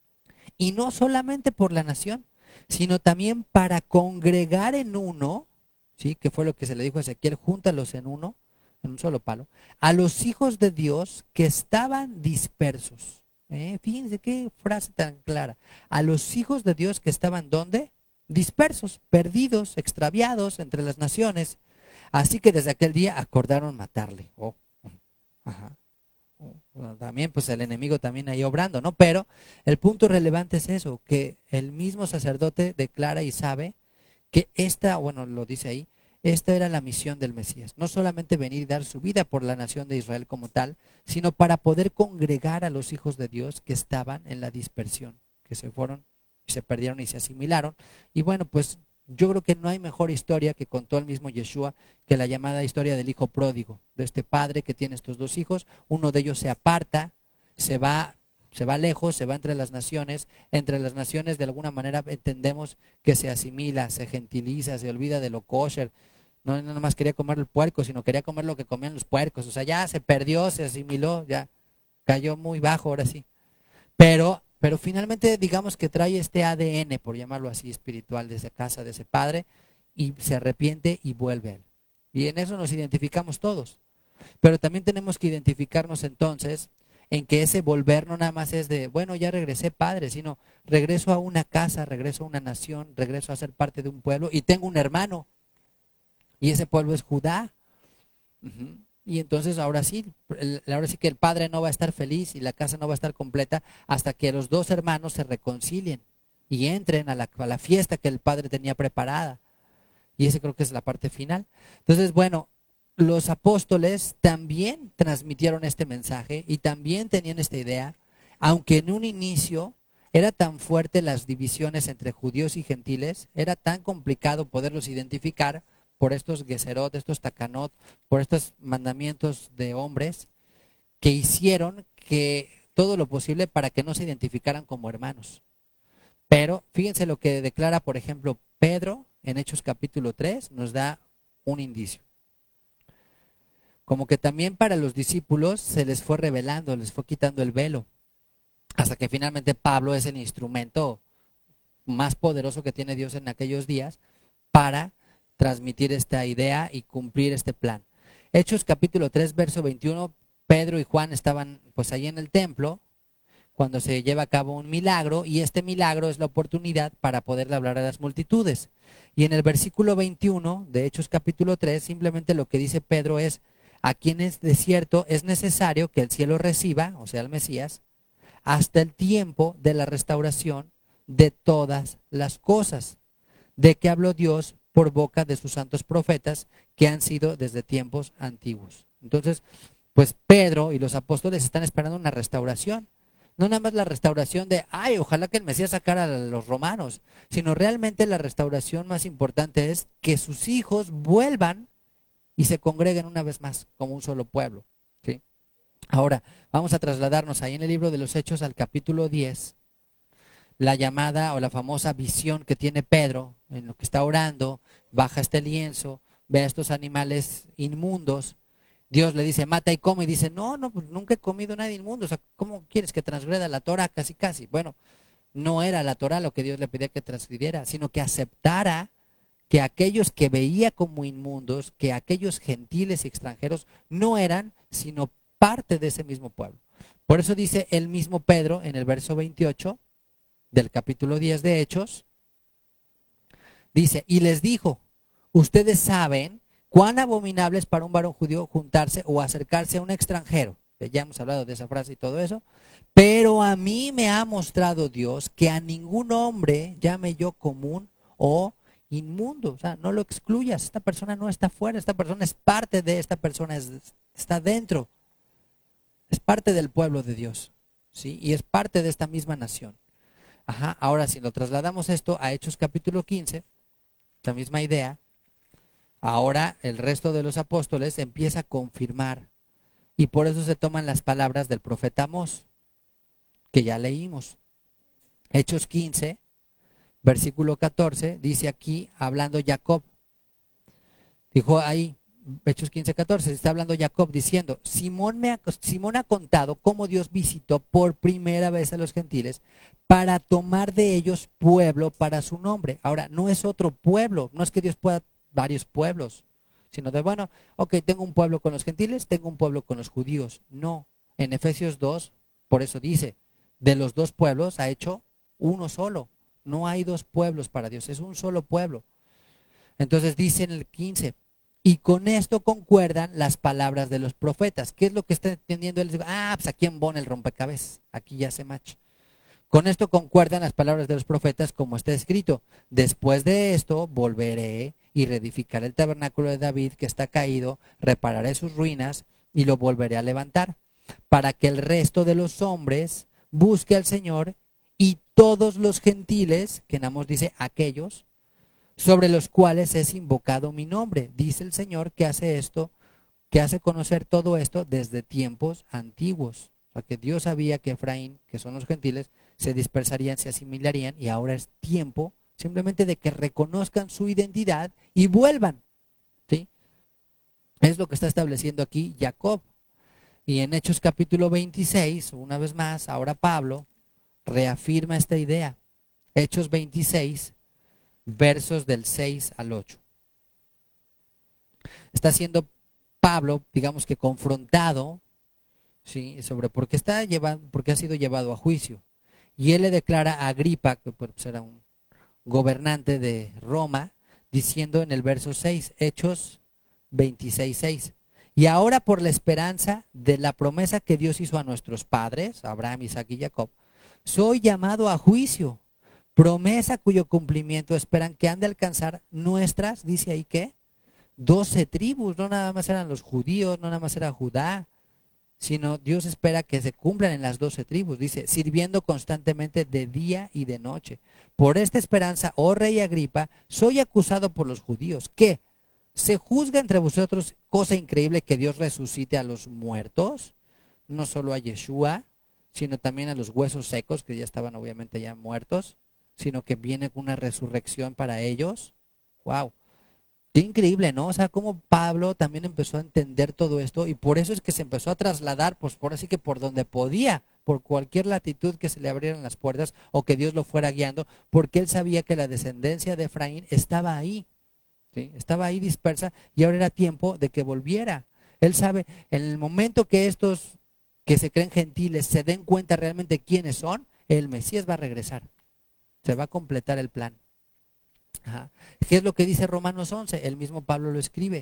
Y no solamente por la nación, sino también para congregar en uno, ¿sí? Que fue lo que se le dijo a Ezequiel, júntalos en uno, en un solo palo, a los hijos de Dios que estaban dispersos. ¿Eh? Fíjense qué frase tan clara. A los hijos de Dios que estaban, ¿dónde? Dispersos, perdidos, extraviados entre las naciones. Así que desde aquel día acordaron matarle. Oh, ajá. Bueno, también pues el enemigo también ahí obrando, ¿no? Pero el punto relevante es eso, que el mismo sacerdote declara y sabe que esta, bueno, lo dice ahí, esta era la misión del Mesías, no solamente venir y dar su vida por la nación de Israel como tal, sino para poder congregar a los hijos de Dios que estaban en la dispersión, que se fueron, se perdieron y se asimilaron. Y bueno, pues yo creo que no hay mejor historia que contó el mismo Yeshua que la llamada historia del hijo pródigo, de este padre que tiene estos dos hijos. Uno de ellos se aparta, se va, se va lejos, se va entre las naciones. Entre las naciones de alguna manera entendemos que se asimila, se gentiliza, se olvida de lo kosher. No, no nada más quería comer el puerco, sino quería comer lo que comían los puercos. O sea, ya se perdió, se asimiló, ya cayó muy bajo ahora sí. Pero, pero finalmente digamos que trae este A D N, por llamarlo así, espiritual, de esa casa, de ese padre, y se arrepiente y vuelve a él. Y en eso nos identificamos todos. Pero también tenemos que identificarnos entonces en que ese volver no nada más es de, bueno, ya regresé padre, sino regreso a una casa, regreso a una nación, regreso a ser parte de un pueblo y tengo un hermano. Y ese pueblo es Judá. Uh-huh. Y entonces ahora sí, el, ahora sí que el padre no va a estar feliz y la casa no va a estar completa hasta que los dos hermanos se reconcilien y entren a la, a la fiesta que el padre tenía preparada. Y ese creo que es la parte final. Entonces, bueno, los apóstoles también transmitieron este mensaje y también tenían esta idea, aunque en un inicio Era tan fuerte las divisiones entre judíos y gentiles, era tan complicado poderlos identificar por estos Geserot, estos Takanot, por estos mandamientos de hombres, que hicieron que todo lo posible para que no se identificaran como hermanos. Pero fíjense lo que declara, por ejemplo, Pedro en Hechos capítulo tres, nos da un indicio. Como que también para los discípulos se les fue revelando, les fue quitando el velo, hasta que finalmente Pablo es el instrumento más poderoso que tiene Dios en aquellos días para transmitir esta idea y cumplir este plan. Hechos capítulo tres, verso veintiuno, Pedro y Juan estaban pues ahí en el templo cuando se lleva a cabo un milagro, y este milagro es la oportunidad para poderle hablar a las multitudes. Y en el versículo veintiuno de Hechos capítulo tres, simplemente lo que dice Pedro es: a quienes de cierto es necesario que el cielo reciba, o sea el Mesías, hasta el tiempo de la restauración de todas las cosas, de que habló Dios por boca de sus santos profetas, que han sido desde tiempos antiguos. Entonces, pues Pedro y los apóstoles están esperando una restauración. No nada más la restauración de, ay, ojalá que el Mesías sacara a los romanos, sino realmente la restauración más importante es que sus hijos vuelvan y se congreguen una vez más como un solo pueblo, ¿sí? Ahora, vamos a trasladarnos ahí en el libro de los Hechos al capítulo diez, la llamada o la famosa visión que tiene Pedro en lo que está orando, baja este lienzo, ve a estos animales inmundos. Dios le dice, mata y come, y dice, no, no, pues nunca he comido nada inmundo, o sea, ¿cómo quieres que transgreda la Torah? Casi, casi. Bueno, no era la Torah lo que Dios le pedía que transgrediera, sino que aceptara que aquellos que veía como inmundos, que aquellos gentiles y extranjeros no eran, sino parte de ese mismo pueblo. Por eso dice el mismo Pedro en el verso veintiocho del capítulo diez de Hechos, dice, y les dijo, ustedes saben cuán abominable es para un varón judío juntarse o acercarse a un extranjero. Ya hemos hablado de esa frase y todo eso. Pero a mí me ha mostrado Dios que a ningún hombre llame yo común o inmundo. O sea, no lo excluyas. Esta persona no está fuera, esta persona es parte de, esta persona es, está dentro. Es parte del pueblo de Dios, ¿sí? Y es parte de esta misma nación. Ajá. Ahora, si lo trasladamos esto a Hechos capítulo quince, la misma idea. Ahora el resto de los apóstoles empieza a confirmar, y por eso se toman las palabras del profeta Amós, que ya leímos. Hechos quince, versículo catorce, dice aquí, hablando Jacob, dijo ahí, Hechos quince, catorce, está hablando Jacob diciendo, Simón, me ha, Simón ha contado cómo Dios visitó por primera vez a los gentiles para tomar de ellos pueblo para su nombre. Ahora, no es otro pueblo, no es que Dios pueda varios pueblos, sino de, bueno, ok, tengo un pueblo con los gentiles, tengo un pueblo con los judíos. No, en Efesios dos, por eso dice, de los dos pueblos ha hecho uno solo. No hay dos pueblos para Dios, es un solo pueblo. Entonces dice en el quince, y con esto concuerdan las palabras de los profetas. ¿Qué es lo que está entendiendo él? Ah, pues aquí embona el rompecabezas, aquí ya se macha. Con esto concuerdan las palabras de los profetas como está escrito, después de esto volveré y reedificaré el tabernáculo de David que está caído, repararé sus ruinas y lo volveré a levantar, para que el resto de los hombres busque al Señor y todos los gentiles, que Amós dice aquellos, sobre los cuales es invocado mi nombre. Dice el Señor que hace esto, que hace conocer todo esto desde tiempos antiguos. O sea, que Dios sabía que Efraín, que son los gentiles, se dispersarían, se asimilarían, y ahora es tiempo simplemente de que reconozcan su identidad y vuelvan, ¿sí? Es lo que está estableciendo aquí Jacob. Y en Hechos capítulo veintiséis, una vez más, ahora Pablo reafirma esta idea. Hechos veintiséis, versos del seis al ocho. Está siendo Pablo, digamos que confrontado, ¿sí?, sobre por qué está llevado, por qué ha sido llevado a juicio. Y él le declara a Agripa, que pues era un gobernante de Roma, diciendo en el verso seis, Hechos veintiséis, seis, y ahora por la esperanza de la promesa que Dios hizo a nuestros padres, Abraham, Isaac y Jacob, soy llamado a juicio, promesa cuyo cumplimiento esperan que han de alcanzar nuestras, dice ahí que, doce tribus. No nada más eran los judíos, no nada más era Judá, sino Dios espera que se cumplan en las doce tribus. Dice, sirviendo constantemente de día y de noche. Por esta esperanza, oh rey Agripa, soy acusado por los judíos. ¿Qué? ¿Se juzga entre vosotros cosa increíble que Dios resucite a los muertos? No solo a Yeshua, sino también a los huesos secos, que ya estaban obviamente ya muertos, sino que viene una resurrección para ellos. ¡Wow! Qué increíble, ¿no? O sea, cómo Pablo también empezó a entender todo esto y por eso es que se empezó a trasladar, pues por así que por donde podía, por cualquier latitud que se le abrieran las puertas o que Dios lo fuera guiando, porque él sabía que la descendencia de Efraín estaba ahí, ¿sí? Estaba ahí dispersa y ahora era tiempo de que volviera. Él sabe, en el momento que estos que se creen gentiles se den cuenta realmente quiénes son, el Mesías va a regresar, se va a completar el plan. Ajá. ¿Qué es lo que dice Romanos once? El mismo Pablo lo escribe.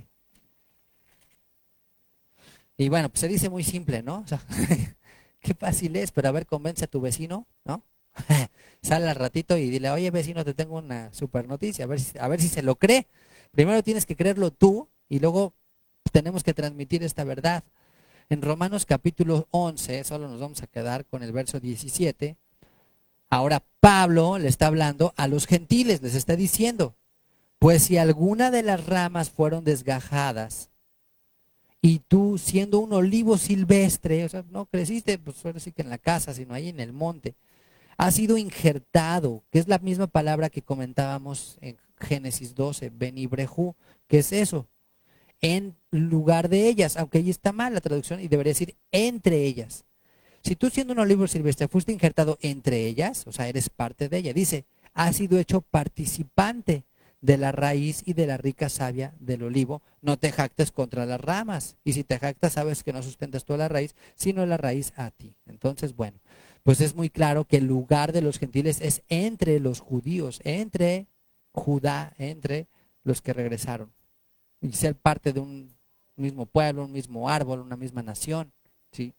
Y bueno, pues se dice muy simple, ¿no? O sea, qué fácil es, pero a ver, convence a tu vecino, ¿no? Sale al ratito y dile, oye vecino, te tengo una super noticia, a ver si, a ver si se lo cree. Primero tienes que creerlo tú y luego tenemos que transmitir esta verdad. En Romanos capítulo once, solo nos vamos a quedar con el verso diecisiete. Ahora Pablo le está hablando a los gentiles, les está diciendo, pues si alguna de las ramas fueron desgajadas y tú siendo un olivo silvestre, o sea, no creciste pues ahora sí que en la casa, sino ahí en el monte, has sido injertado, que es la misma palabra que comentábamos en Génesis doce, benibrejú, que es eso, en lugar de ellas, aunque ahí está mal la traducción y debería decir entre ellas. Si tú siendo un olivo silvestre fuiste injertado entre ellas, o sea, eres parte de ella, dice, has sido hecho participante de la raíz y de la rica savia del olivo, no te jactes contra las ramas, y si te jactas sabes que no sustentas tú a la raíz, sino la raíz a ti. Entonces, bueno, pues es muy claro que el lugar de los gentiles es entre los judíos, entre Judá, entre los que regresaron, y ser parte de un mismo pueblo, un mismo árbol, una misma nación, ¿sí?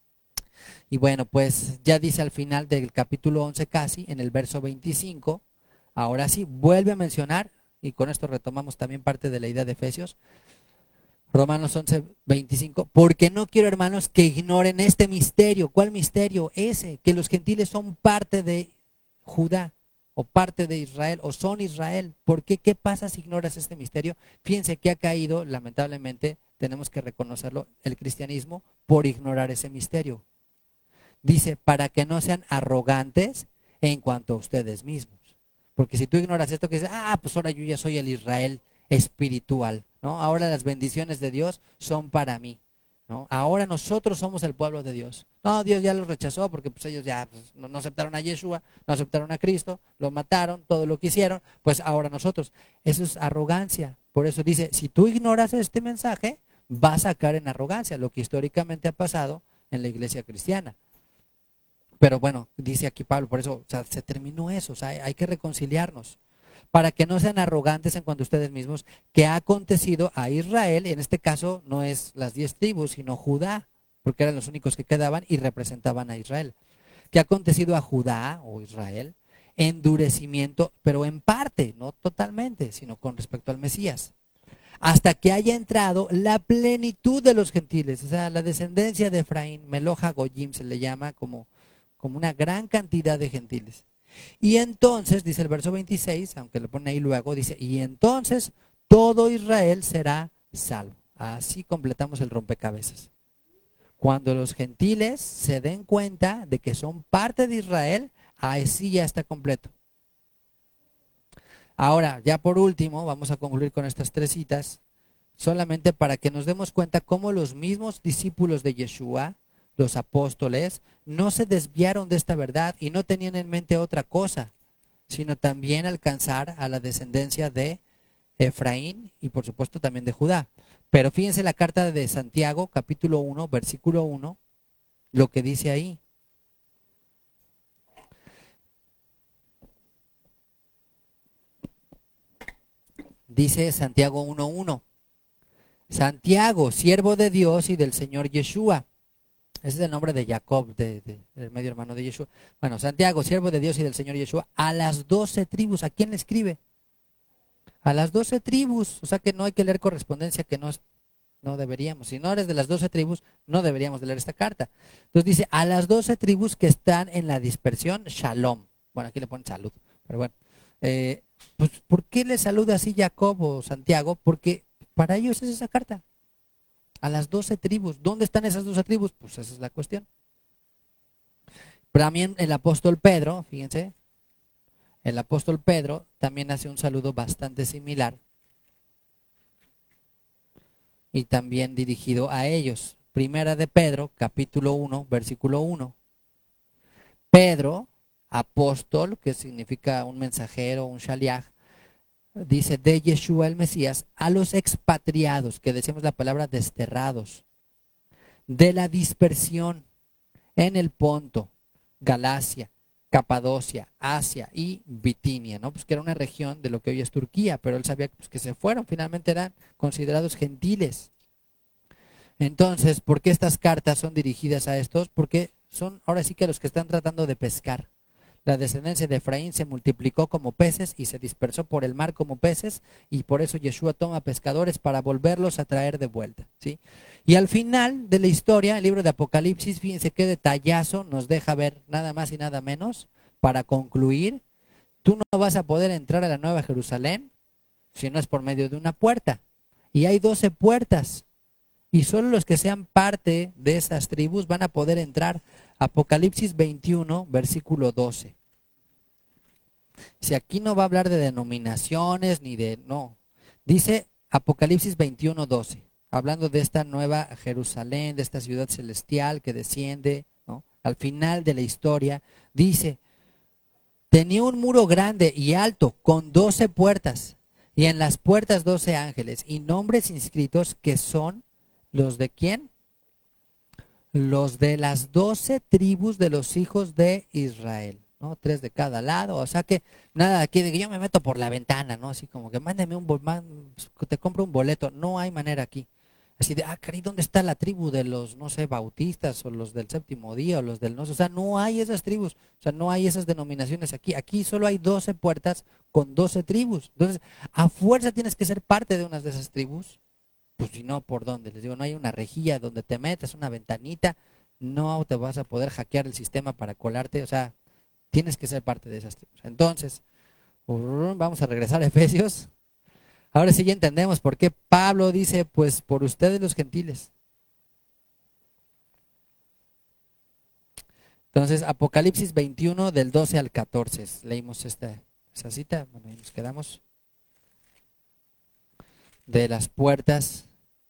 Y bueno, pues ya dice al final del capítulo once casi, en el verso veinticinco, ahora sí, vuelve a mencionar, y con esto retomamos también parte de la idea de Efesios, Romanos once, veinticinco, porque no quiero, hermanos, que ignoren este misterio. ¿Cuál misterio? Ese, que los gentiles son parte de Judá, o parte de Israel, o son Israel. ¿Por qué? ¿Qué pasa si ignoras este misterio? Fíjense que ha caído, lamentablemente, tenemos que reconocerlo, el cristianismo, por ignorar ese misterio. Dice, para que no sean arrogantes en cuanto a ustedes mismos. Porque si tú ignoras esto, que dices, ah, pues ahora yo ya soy el Israel espiritual, ¿no? Ahora las bendiciones de Dios son para mí, ¿no? Ahora nosotros somos el pueblo de Dios. No, Dios ya los rechazó porque pues ellos ya pues, no, no aceptaron a Yeshua, no aceptaron a Cristo, lo mataron, todo lo que hicieron, pues ahora nosotros. Eso es arrogancia. Por eso dice, si tú ignoras este mensaje, vas a caer en arrogancia, lo que históricamente ha pasado en la iglesia cristiana. Pero bueno, dice aquí Pablo, por eso, o sea, se terminó eso, o sea, hay, hay que reconciliarnos, para que no sean arrogantes en cuanto a ustedes mismos, que ha acontecido a Israel, y en este caso no es las diez tribus, sino Judá, porque eran los únicos que quedaban y representaban a Israel, que ha acontecido a Judá o Israel, endurecimiento, pero en parte, no totalmente, sino con respecto al Mesías, hasta que haya entrado la plenitud de los gentiles, o sea, la descendencia de Efraín, Meloja Goyim se le llama como como una gran cantidad de gentiles. Y entonces, dice el verso veintiséis, aunque lo pone ahí luego, dice, y entonces todo Israel será salvo. Así completamos el rompecabezas. Cuando los gentiles se den cuenta de que son parte de Israel, así ya está completo. Ahora, ya por último, vamos a concluir con estas tres citas, solamente para que nos demos cuenta cómo los mismos discípulos de Yeshua, los apóstoles, no se desviaron de esta verdad y no tenían en mente otra cosa, sino también alcanzar a la descendencia de Efraín y por supuesto también de Judá. Pero fíjense la carta de Santiago, capítulo uno, versículo uno, lo que dice ahí. Dice Santiago uno uno. Santiago, siervo de Dios y del Señor Yeshua. Ese es el nombre de Jacob, de, de, del medio hermano de Yeshua. Bueno, Santiago, siervo de Dios y del Señor Yeshua, a las doce tribus. ¿A quién le escribe? A las doce tribus. O sea que no hay que leer correspondencia que no es No deberíamos. Si no eres de las doce tribus, no deberíamos de leer esta carta. Entonces dice, a las doce tribus que están en la dispersión, shalom. Bueno, aquí le ponen salud, pero bueno. Eh, pues, ¿por qué le saluda así Jacob o Santiago? Porque para ellos es esa carta. A las doce tribus. ¿Dónde están esas doce tribus? Pues esa es la cuestión. Pero también el apóstol Pedro, fíjense, el apóstol Pedro también hace un saludo bastante similar y también dirigido a ellos. Primera de Pedro, capítulo uno, versículo uno. Pedro, apóstol, que significa un mensajero, un shaliach, dice de Yeshua el Mesías, a los expatriados, que decimos la palabra desterrados, de la dispersión en el Ponto, Galacia, Capadocia, Asia y Bitinia, ¿no? Pues que era una región de lo que hoy es Turquía, pero él sabía pues, que se fueron, finalmente eran considerados gentiles. Entonces, ¿por qué estas cartas son dirigidas a estos? Porque son ahora sí que los que están tratando de pescar. La descendencia de Efraín se multiplicó como peces y se dispersó por el mar como peces, y por eso Yeshua toma pescadores para volverlos a traer de vuelta, ¿sí? Y al final de la historia, el libro de Apocalipsis, fíjense qué detallazo nos deja ver, nada más y nada menos, para concluir. Tú no vas a poder entrar a la Nueva Jerusalén si no es por medio de una puerta. Y hay doce puertas. Y solo los que sean parte de esas tribus van a poder entrar. Apocalipsis veintiuno, versículo doce. Si aquí no va a hablar de denominaciones ni de... No. Dice Apocalipsis veintiuno, doce. Hablando de esta nueva Jerusalén, de esta ciudad celestial que desciende, ¿no? Al final de la historia, dice, tenía un muro grande y alto con doce puertas, y en las puertas doce ángeles, y nombres inscritos que son los de ¿quién? Los de las doce tribus de los hijos de Israel, ¿no? Tres de cada lado, o sea que nada aquí de que yo me meto por la ventana, ¿no? Así como que mándeme un boleto, te compro un boleto, no hay manera aquí. Así de, ah, cari, ¿dónde está la tribu de los, no sé, bautistas o los del séptimo día o los del no sé? O sea, no hay esas tribus, o sea, no hay esas denominaciones aquí. Aquí solo hay doce puertas con doce tribus. Entonces, a fuerza tienes que ser parte de una de esas tribus. Pues si no, ¿por dónde? Les digo, no hay una rejilla donde te metas, una ventanita, no te vas a poder hackear el sistema para colarte, o sea, tienes que ser parte de esas tribus. Entonces, vamos a regresar a Efesios. Ahora sí ya entendemos por qué Pablo dice, pues por ustedes los gentiles. Entonces, Apocalipsis veintiuno del doce al catorce, leímos esta, esa cita, bueno, ahí nos quedamos. De las puertas.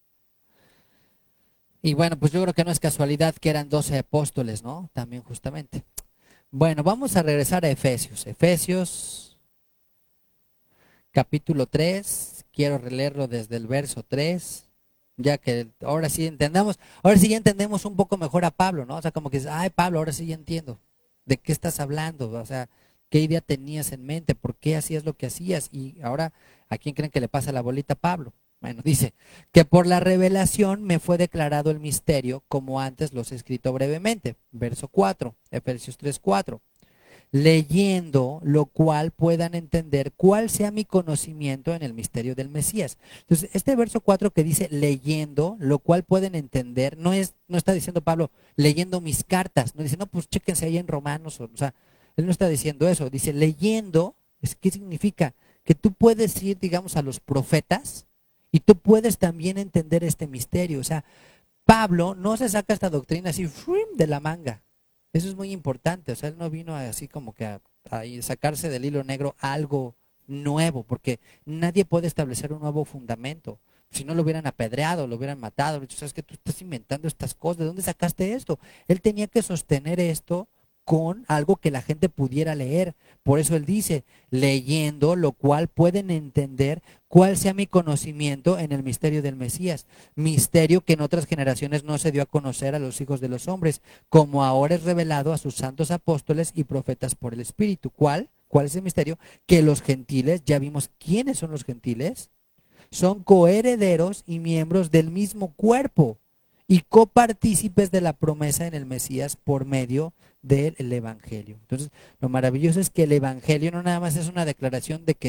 Y bueno, pues yo creo que no es casualidad que eran doce apóstoles, ¿no? También justamente. Bueno, vamos a regresar a Efesios. Efesios, capítulo tres. Quiero releerlo desde el verso tres. Ya que ahora sí entendamos, ahora sí ya entendemos un poco mejor a Pablo, ¿no? O sea, como que dices, ay Pablo, ahora sí ya entiendo. ¿De qué estás hablando? O sea, ¿qué idea tenías en mente? ¿Por qué hacías lo que hacías? Y ahora, ¿a quién creen que le pasa la bolita a Pablo? Bueno, dice que por la revelación me fue declarado el misterio, como antes los he escrito brevemente. Verso cuatro, Efesios tres, cuatro. Leyendo lo cual puedan entender cuál sea mi conocimiento en el misterio del Mesías. Entonces, este verso cuatro que dice leyendo lo cual pueden entender, no es, no está diciendo Pablo leyendo mis cartas, no dice, no, pues chéquense ahí en Romanos, o, o sea, él no está diciendo eso, dice leyendo, ¿qué significa? Que tú puedes ir, digamos, a los profetas y tú puedes también entender este misterio. O sea, Pablo no se saca esta doctrina así de la manga. Eso es muy importante. O sea, él no vino así como que a, a sacarse del hilo negro algo nuevo, porque nadie puede establecer un nuevo fundamento. Si no lo hubieran apedreado, lo hubieran matado. ¿Sabes que tú estás inventando estas cosas? ¿De dónde sacaste esto? Él tenía que sostener esto con algo que la gente pudiera leer. Por eso él dice, leyendo, lo cual pueden entender cuál sea mi conocimiento en el misterio del Mesías. Misterio que en otras generaciones no se dio a conocer a los hijos de los hombres, como ahora es revelado a sus santos apóstoles y profetas por el Espíritu. ¿Cuál? ¿Cuál es el misterio? Que los gentiles, ya vimos quiénes son los gentiles, son coherederos y miembros del mismo cuerpo y copartícipes de la promesa en el Mesías por medio del Evangelio. Entonces, lo maravilloso es que el Evangelio no nada más es una declaración de que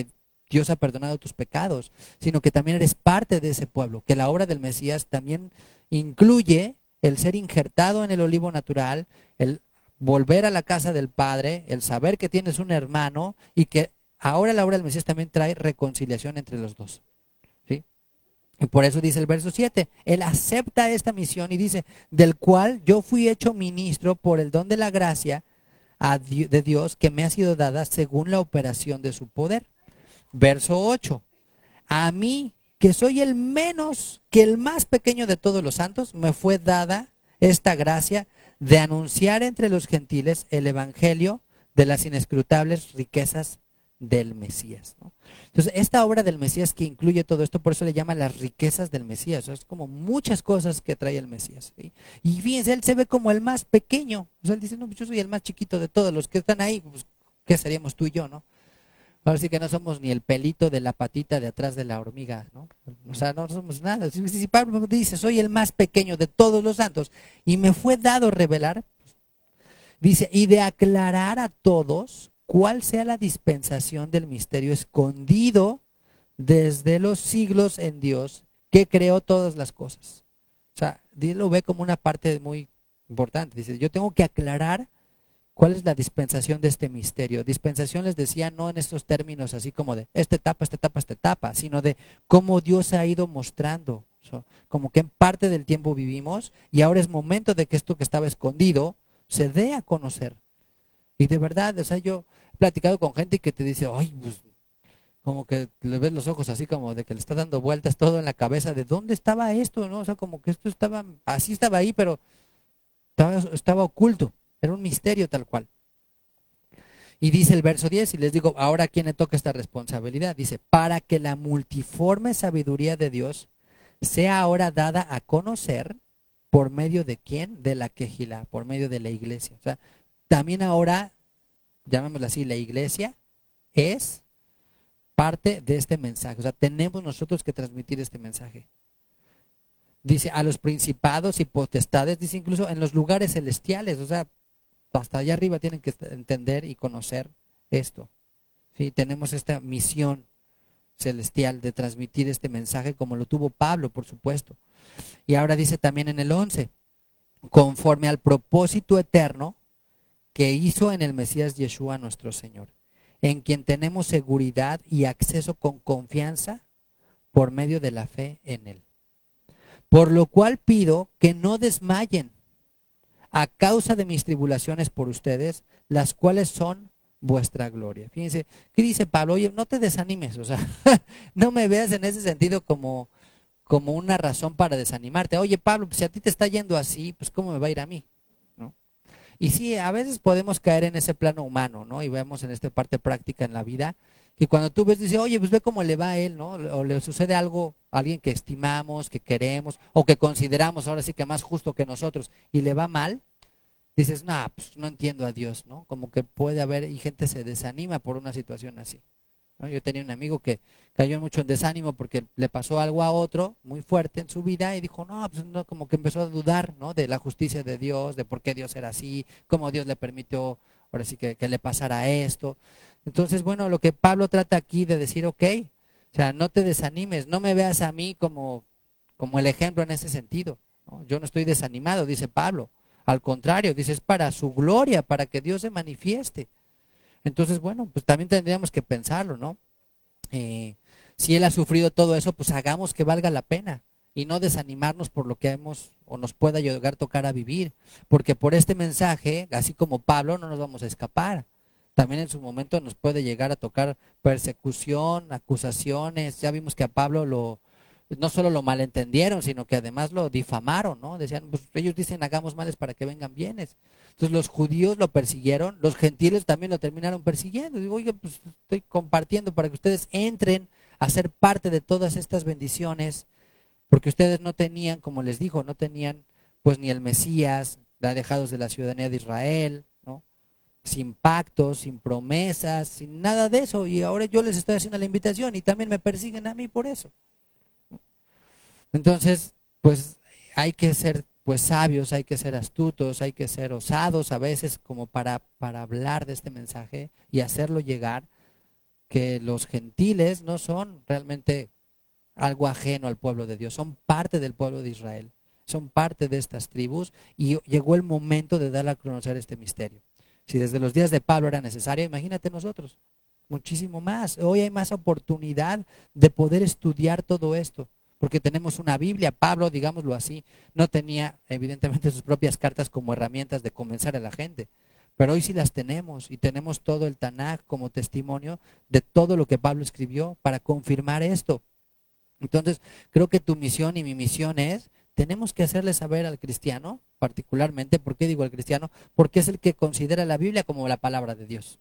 Dios ha perdonado tus pecados, sino que también eres parte de ese pueblo, que la obra del Mesías también incluye el ser injertado en el olivo natural, el volver a la casa del Padre, el saber que tienes un hermano y que ahora la obra del Mesías también trae reconciliación entre los dos. ¿Sí? Y por eso dice el verso siete, él acepta esta misión y dice, del cual yo fui hecho ministro por el don de la gracia de Dios que me ha sido dada según la operación de su poder. Verso ocho, a mí, que soy el menos, que el más pequeño de todos los santos, me fue dada esta gracia de anunciar entre los gentiles el evangelio de las inescrutables riquezas del Mesías, ¿no? Entonces, esta obra del Mesías que incluye todo esto, por eso le llama las riquezas del Mesías. O sea, es como muchas cosas que trae el Mesías, ¿sí? Y fíjense, él se ve como el más pequeño. O sea, él dice, no, pues yo soy el más chiquito de todos los que están ahí. Pues, ¿qué seríamos tú y yo, no? Ahora sí que no somos ni el pelito de la patita de atrás de la hormiga, ¿no? O sea, no somos nada. Si, si Pablo dice, soy el más pequeño de todos los santos y me fue dado revelar, dice, y de aclarar a todos cuál sea la dispensación del misterio escondido desde los siglos en Dios que creó todas las cosas. O sea, Dios lo ve como una parte muy importante. Dice, yo tengo que aclarar cuál es la dispensación de este misterio. Dispensación, les decía, no en estos términos así como de esta etapa, esta etapa, esta etapa, sino de cómo Dios ha ido mostrando. O sea, como que en parte del tiempo vivimos y ahora es momento de que esto que estaba escondido se dé a conocer. Y de verdad, o sea, yo he platicado con gente que te dice, ay, pues, como que le ves los ojos así como de que le está dando vueltas todo en la cabeza, de dónde estaba esto, ¿no? O sea, como que esto estaba, así estaba ahí, pero estaba, estaba oculto, era un misterio tal cual. Y dice el verso diez, y les digo, ahora a quién le toca esta responsabilidad, dice, para que la multiforme sabiduría de Dios sea ahora dada a conocer, ¿por medio de quién? De la quejilá, por medio de la iglesia. O sea, también ahora, llamémoslo así, la iglesia es parte de este mensaje. O sea, tenemos nosotros que transmitir este mensaje. Dice, a los principados y potestades, dice incluso en los lugares celestiales. O sea, hasta allá arriba tienen que entender y conocer esto. ¿Sí? Tenemos esta misión celestial de transmitir este mensaje como lo tuvo Pablo, por supuesto. Y ahora dice también en el once, conforme al propósito eterno que hizo en el Mesías Yeshua nuestro Señor, en quien tenemos seguridad y acceso con confianza por medio de la fe en Él. Por lo cual pido que no desmayen a causa de mis tribulaciones por ustedes, las cuales son vuestra gloria. Fíjense, ¿qué dice Pablo? Oye, no te desanimes, o sea, no me veas en ese sentido como, como una razón para desanimarte. Oye, Pablo, pues si a ti te está yendo así, pues ¿cómo me va a ir a mí? ¿No? Y sí, a veces podemos caer en ese plano humano, ¿no? Y vemos en esta parte práctica en la vida, que cuando tú ves, dices, oye, pues ve cómo le va a él, ¿no? O le sucede algo a alguien que estimamos, que queremos, o que consideramos ahora sí que más justo que nosotros, y le va mal, dices, no, pues no entiendo a Dios, ¿no? Como que puede haber, y gente se desanima por una situación así, ¿no? Yo tenía un amigo que cayó mucho en desánimo porque le pasó algo a otro muy fuerte en su vida y dijo, no, pues no, como que empezó a dudar, ¿no? De la justicia de Dios, de por qué Dios era así, cómo Dios le permitió, ahora sí que, que le pasara esto. Entonces, bueno, lo que Pablo trata aquí de decir, ok, o sea, no te desanimes, no me veas a mí como, como el ejemplo en ese sentido, ¿no? Yo no estoy desanimado, dice Pablo. Al contrario, dice, es para su gloria, para que Dios se manifieste. Entonces, bueno, pues también tendríamos que pensarlo, ¿no? Eh, si Él ha sufrido todo eso, pues hagamos que valga la pena y no desanimarnos por lo que hemos o nos pueda llegar a tocar a vivir. Porque por este mensaje, así como Pablo, no nos vamos a escapar. También en su momento nos puede llegar a tocar persecución, acusaciones. Ya vimos que a Pablo lo, no solo lo malentendieron, sino que además lo difamaron, ¿no? Decían, pues ellos dicen hagamos males para que vengan bienes. Entonces los judíos lo persiguieron, los gentiles también lo terminaron persiguiendo. Digo, oye, pues estoy compartiendo para que ustedes entren a ser parte de todas estas bendiciones, porque ustedes no tenían, como les dijo, no tenían pues ni el Mesías, alejados de la ciudadanía de Israel, ¿no? Sin pactos, sin promesas, sin nada de eso. Y ahora yo les estoy haciendo la invitación y también me persiguen a mí por eso. Entonces, pues hay que ser pues sabios, hay que ser astutos, hay que ser osados a veces como para, para hablar de este mensaje y hacerlo llegar que los gentiles no son realmente algo ajeno al pueblo de Dios, son parte del pueblo de Israel, son parte de estas tribus y llegó el momento de dar a conocer este misterio. Si desde los días de Pablo era necesario, imagínate nosotros, muchísimo más. Hoy hay más oportunidad de poder estudiar todo esto, porque tenemos una Biblia. Pablo, digámoslo así, no tenía evidentemente sus propias cartas como herramientas de convencer a la gente, pero hoy sí las tenemos y tenemos todo el Tanaj como testimonio de todo lo que Pablo escribió para confirmar esto. Entonces, creo que tu misión y mi misión es, tenemos que hacerle saber al cristiano, particularmente, ¿por qué digo al cristiano? Porque es el que considera la Biblia como la palabra de Dios.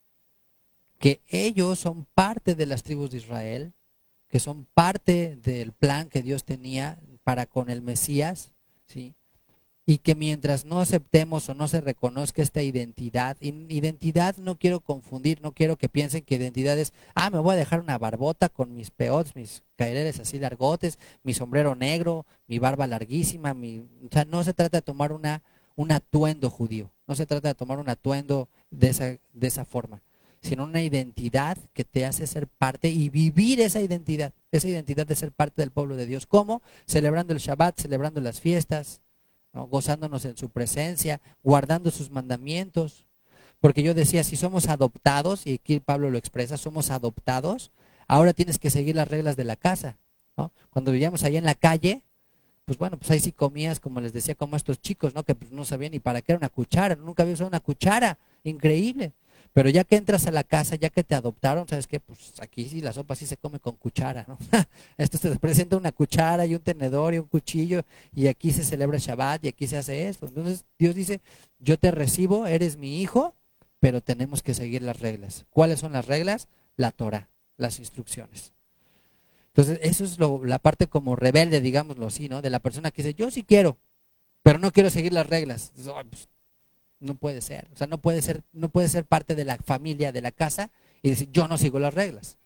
Que ellos son parte de las tribus de Israel, que son parte del plan que Dios tenía para con el Mesías, ¿sí? Y que mientras no aceptemos o no se reconozca esta identidad, identidad no quiero confundir, no quiero que piensen que identidad es, ah, me voy a dejar una barbota con mis peots, mis caireles así largotes, mi sombrero negro, mi barba larguísima, mi, o sea, no se trata de tomar una, un atuendo judío, no se trata de tomar un atuendo de esa, de esa forma, sino una identidad que te hace ser parte y vivir esa identidad, esa identidad de ser parte del pueblo de Dios. ¿Cómo? Celebrando el Shabbat, celebrando las fiestas, ¿no? Gozándonos en su presencia, guardando sus mandamientos. Porque yo decía, si somos adoptados, y aquí Pablo lo expresa, somos adoptados, ahora tienes que seguir las reglas de la casa, ¿no? Cuando vivíamos allá en la calle, pues bueno, pues ahí sí comías, como les decía, como estos chicos, ¿no? Que pues no sabían ni para qué era una cuchara, nunca había usado una cuchara, increíble. Pero ya que entras a la casa, ya que te adoptaron, ¿sabes qué? Pues aquí sí la sopa sí se come con cuchara, ¿no? Esto te presenta una cuchara y un tenedor y un cuchillo y aquí se celebra Shabbat y aquí se hace esto. Entonces Dios dice, yo te recibo, eres mi hijo, pero tenemos que seguir las reglas. ¿Cuáles son las reglas? La Torah, las instrucciones. Entonces eso es lo, la parte como rebelde, digámoslo así, ¿no? De la persona que dice, yo sí quiero, pero no quiero seguir las reglas. Entonces, oh, pues, no puede ser, o sea, no puede ser, no puede ser parte de la familia, de la casa y decir, yo no sigo las reglas.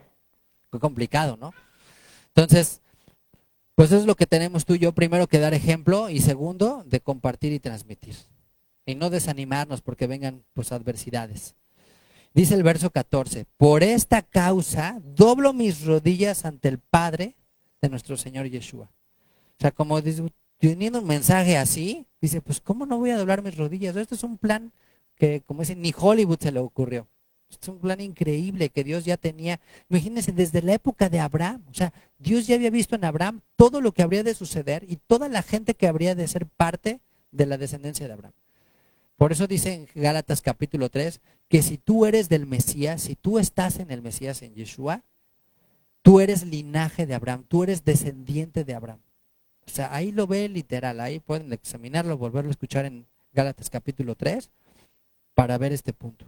Qué complicado, ¿no? Entonces, pues eso es lo que tenemos tú y yo, primero que dar ejemplo y segundo, de compartir y transmitir. Y no desanimarnos porque vengan pues adversidades. Dice el verso catorce, por esta causa doblo mis rodillas ante el Padre de nuestro Señor Yeshua. O sea, como dice, teniendo un mensaje así, dice, pues ¿cómo no voy a doblar mis rodillas? Esto es un plan que, como dicen, ni Hollywood se le ocurrió. Es un plan increíble que Dios ya tenía. Imagínense, desde la época de Abraham, o sea, Dios ya había visto en Abraham todo lo que habría de suceder y toda la gente que habría de ser parte de la descendencia de Abraham. Por eso dice en Gálatas capítulo tres, que si tú eres del Mesías, si tú estás en el Mesías, en Yeshua, tú eres linaje de Abraham, tú eres descendiente de Abraham. O sea, ahí lo ve literal, ahí pueden examinarlo, volverlo a escuchar en Gálatas capítulo tres para ver este punto.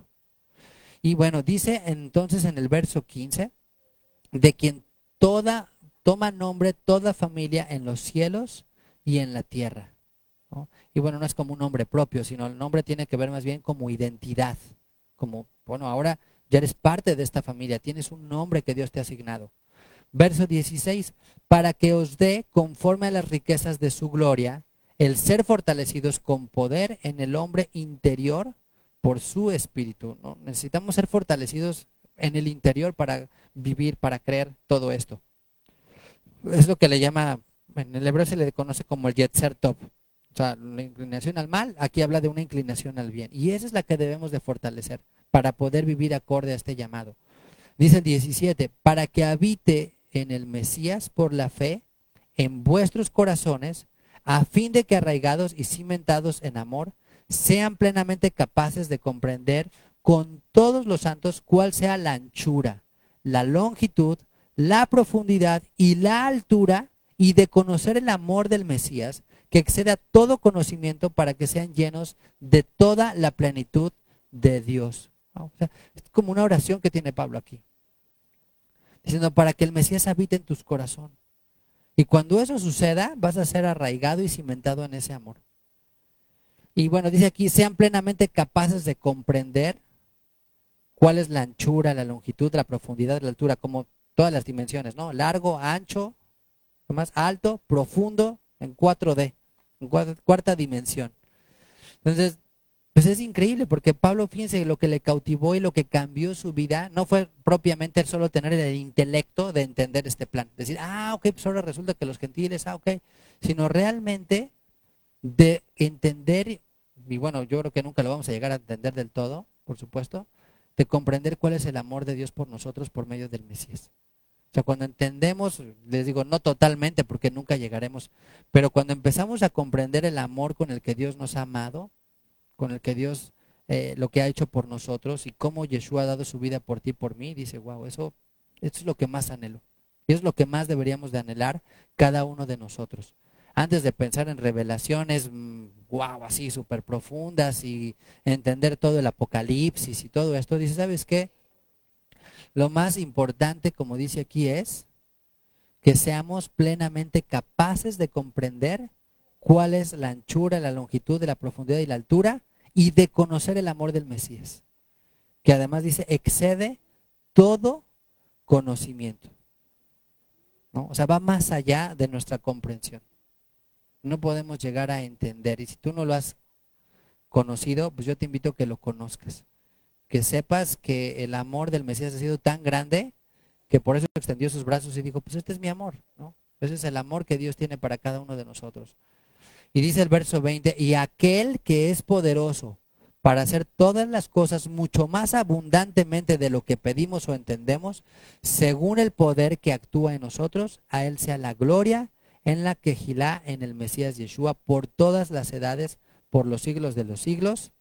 Y bueno, dice entonces en el verso quince, de quien toda, toma nombre toda familia en los cielos y en la tierra, ¿no? Y bueno, no es como un nombre propio, sino el nombre tiene que ver más bien como identidad, como, bueno, ahora ya eres parte de esta familia, tienes un nombre que Dios te ha asignado. Verso dieciséis, para que os dé, conforme a las riquezas de su gloria, el ser fortalecidos con poder en el hombre interior por su espíritu, ¿no? Necesitamos ser fortalecidos en el interior para vivir, para creer todo esto. Es lo que le llama, en el hebreo se le conoce como el Yetzer Tov. O sea, la inclinación al mal, aquí habla de una inclinación al bien. Y esa es la que debemos de fortalecer para poder vivir acorde a este llamado. Dice el diecisiete, para que habite en el Mesías por la fe en vuestros corazones, a fin de que arraigados y cimentados en amor, sean plenamente capaces de comprender con todos los santos cuál sea la anchura, la longitud, la profundidad y la altura, y de conocer el amor del Mesías, que exceda todo conocimiento, para que sean llenos de toda la plenitud de Dios. O sea, es como una oración que tiene Pablo aquí, diciendo para que el Mesías habite en tus corazones. Y cuando eso suceda, vas a ser arraigado y cimentado en ese amor. Y bueno, dice aquí, sean plenamente capaces de comprender cuál es la anchura, la longitud, la profundidad, la altura, como todas las dimensiones, ¿no? Largo, ancho, más alto, profundo, en cuatro D, en cuarta dimensión. Entonces, Pues es increíble porque Pablo, fíjense, lo que le cautivó y lo que cambió su vida no fue propiamente el solo tener el intelecto de entender este plan. Decir, ah, ok, pues ahora resulta que los gentiles, ah, ok. Sino realmente de entender, y bueno, yo creo que nunca lo vamos a llegar a entender del todo, por supuesto, de comprender cuál es el amor de Dios por nosotros por medio del Mesías. O sea, cuando entendemos, les digo, no totalmente porque nunca llegaremos, pero cuando empezamos a comprender el amor con el que Dios nos ha amado, con el que Dios eh, lo que ha hecho por nosotros y cómo Yeshua ha dado su vida por ti y por mí, dice, wow, eso, eso es lo que más anhelo. Y es lo que más deberíamos de anhelar cada uno de nosotros. Antes de pensar en revelaciones, mmm, wow, así súper profundas y entender todo el apocalipsis y todo esto, dice, ¿sabes qué? Lo más importante, como dice aquí, es que seamos plenamente capaces de comprender cuál es la anchura, la longitud, la profundidad y la altura y de conocer el amor del Mesías, que además dice excede todo conocimiento, ¿no? O sea, va más allá de nuestra comprensión. No podemos llegar a entender, y si tú no lo has conocido, pues yo te invito a que lo conozcas, que sepas que el amor del Mesías ha sido tan grande que por eso extendió sus brazos y dijo, pues este es mi amor, ¿no? Ese es el amor que Dios tiene para cada uno de nosotros. Y dice el verso veinte, y aquel que es poderoso para hacer todas las cosas mucho más abundantemente de lo que pedimos o entendemos, según el poder que actúa en nosotros, a él sea la gloria en la quejilá en el Mesías Yeshua por todas las edades, por los siglos de los siglos.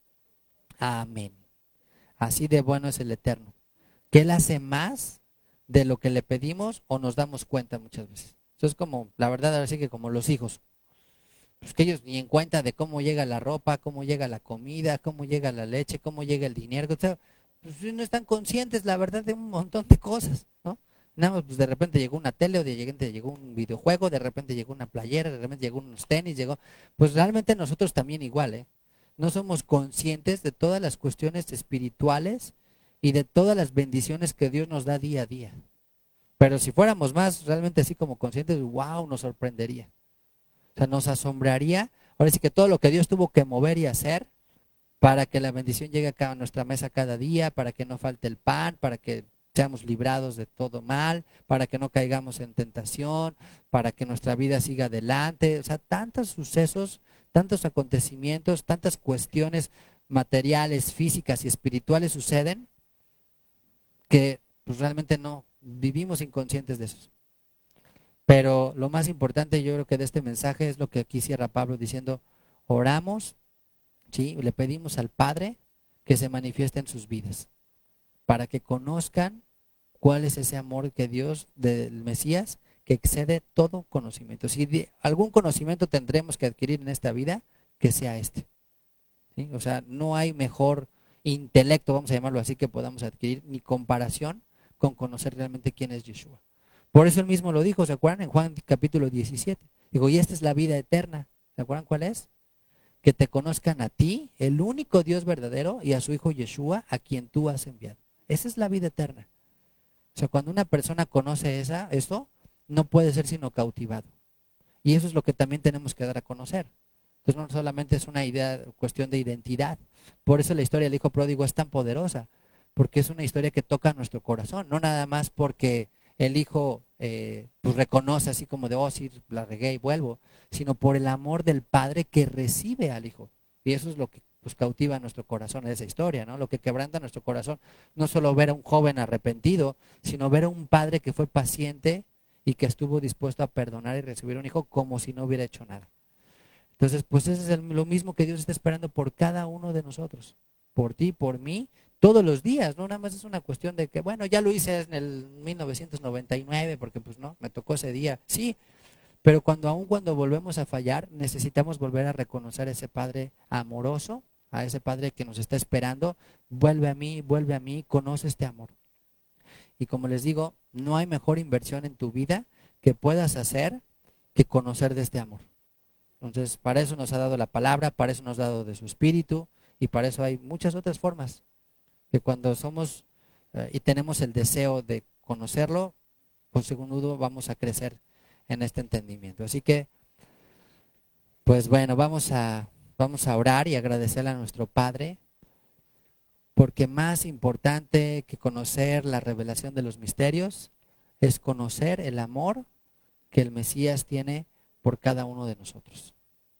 Amén. Así de bueno es el Eterno, que Él hace más de lo que le pedimos o nos damos cuenta muchas veces. Eso es como, la verdad, ahora sí que como los hijos. Pues que ellos ni en cuenta de cómo llega la ropa, cómo llega la comida, cómo llega la leche, cómo llega el dinero. O sea, pues no están conscientes, la verdad, de un montón de cosas, ¿no? Nada más, pues de repente llegó una tele, o de repente llegó un videojuego, de repente llegó una playera, de repente llegó unos tenis, llegó. Pues realmente nosotros también igual, ¿eh? No somos conscientes de todas las cuestiones espirituales y de todas las bendiciones que Dios nos da día a día. Pero si fuéramos más realmente así como conscientes, wow, nos sorprendería. O sea, nos asombraría. Ahora sí que todo lo que Dios tuvo que mover y hacer para que la bendición llegue acá a nuestra mesa cada día, para que no falte el pan, para que seamos librados de todo mal, para que no caigamos en tentación, para que nuestra vida siga adelante. O sea, tantos sucesos, tantos acontecimientos, tantas cuestiones materiales, físicas y espirituales suceden que pues, realmente no vivimos inconscientes de eso. Pero lo más importante yo creo que de este mensaje es lo que aquí cierra Pablo diciendo, oramos, ¿sí? Le pedimos al Padre que se manifieste en sus vidas, para que conozcan cuál es ese amor que Dios del Mesías, que excede todo conocimiento. Si de algún conocimiento tendremos que adquirir en esta vida, que sea este, ¿sí? O sea, no hay mejor intelecto, vamos a llamarlo así, que podamos adquirir, ni comparación con conocer realmente quién es Yeshua. Por eso él mismo lo dijo, ¿se acuerdan? En Juan capítulo diecisiete. Digo, y esta es la vida eterna. ¿Se acuerdan cuál es? Que te conozcan a ti, el único Dios verdadero, y a su Hijo Yeshua, a quien tú has enviado. Esa es la vida eterna. O sea, cuando una persona conoce esa, esto, no puede ser sino cautivado. Y eso es lo que también tenemos que dar a conocer. Entonces no solamente es una idea, cuestión de identidad. Por eso la historia del Hijo Pródigo es tan poderosa, porque es una historia que toca nuestro corazón, no nada más porque el hijo eh, pues reconoce así como de, oh, sí, la regué y vuelvo, sino por el amor del padre que recibe al hijo. Y eso es lo que pues cautiva nuestro corazón en esa historia, ¿no? Lo que quebranta nuestro corazón, no solo ver a un joven arrepentido, sino ver a un padre que fue paciente y que estuvo dispuesto a perdonar y recibir un hijo como si no hubiera hecho nada. Entonces, pues eso es el, lo mismo que Dios está esperando por cada uno de nosotros, por ti, por mí, todos los días, no nada más es una cuestión de que, bueno, ya lo hice en el mil novecientos noventa y nueve porque pues no, me tocó ese día, sí, pero cuando aún cuando volvemos a fallar, necesitamos volver a reconocer a ese Padre amoroso, a ese Padre que nos está esperando, vuelve a mí, vuelve a mí, conoce este amor. Y como les digo, no hay mejor inversión en tu vida que puedas hacer que conocer de este amor. Entonces, para eso nos ha dado la palabra, para eso nos ha dado de su espíritu y para eso hay muchas otras formas que cuando somos eh, y tenemos el deseo de conocerlo, pues según duda vamos a crecer en este entendimiento. Así que, pues bueno, vamos a, Vamos a orar y agradecerle a nuestro Padre, porque más importante que conocer la revelación de los misterios es conocer el amor que el Mesías tiene por cada uno de nosotros.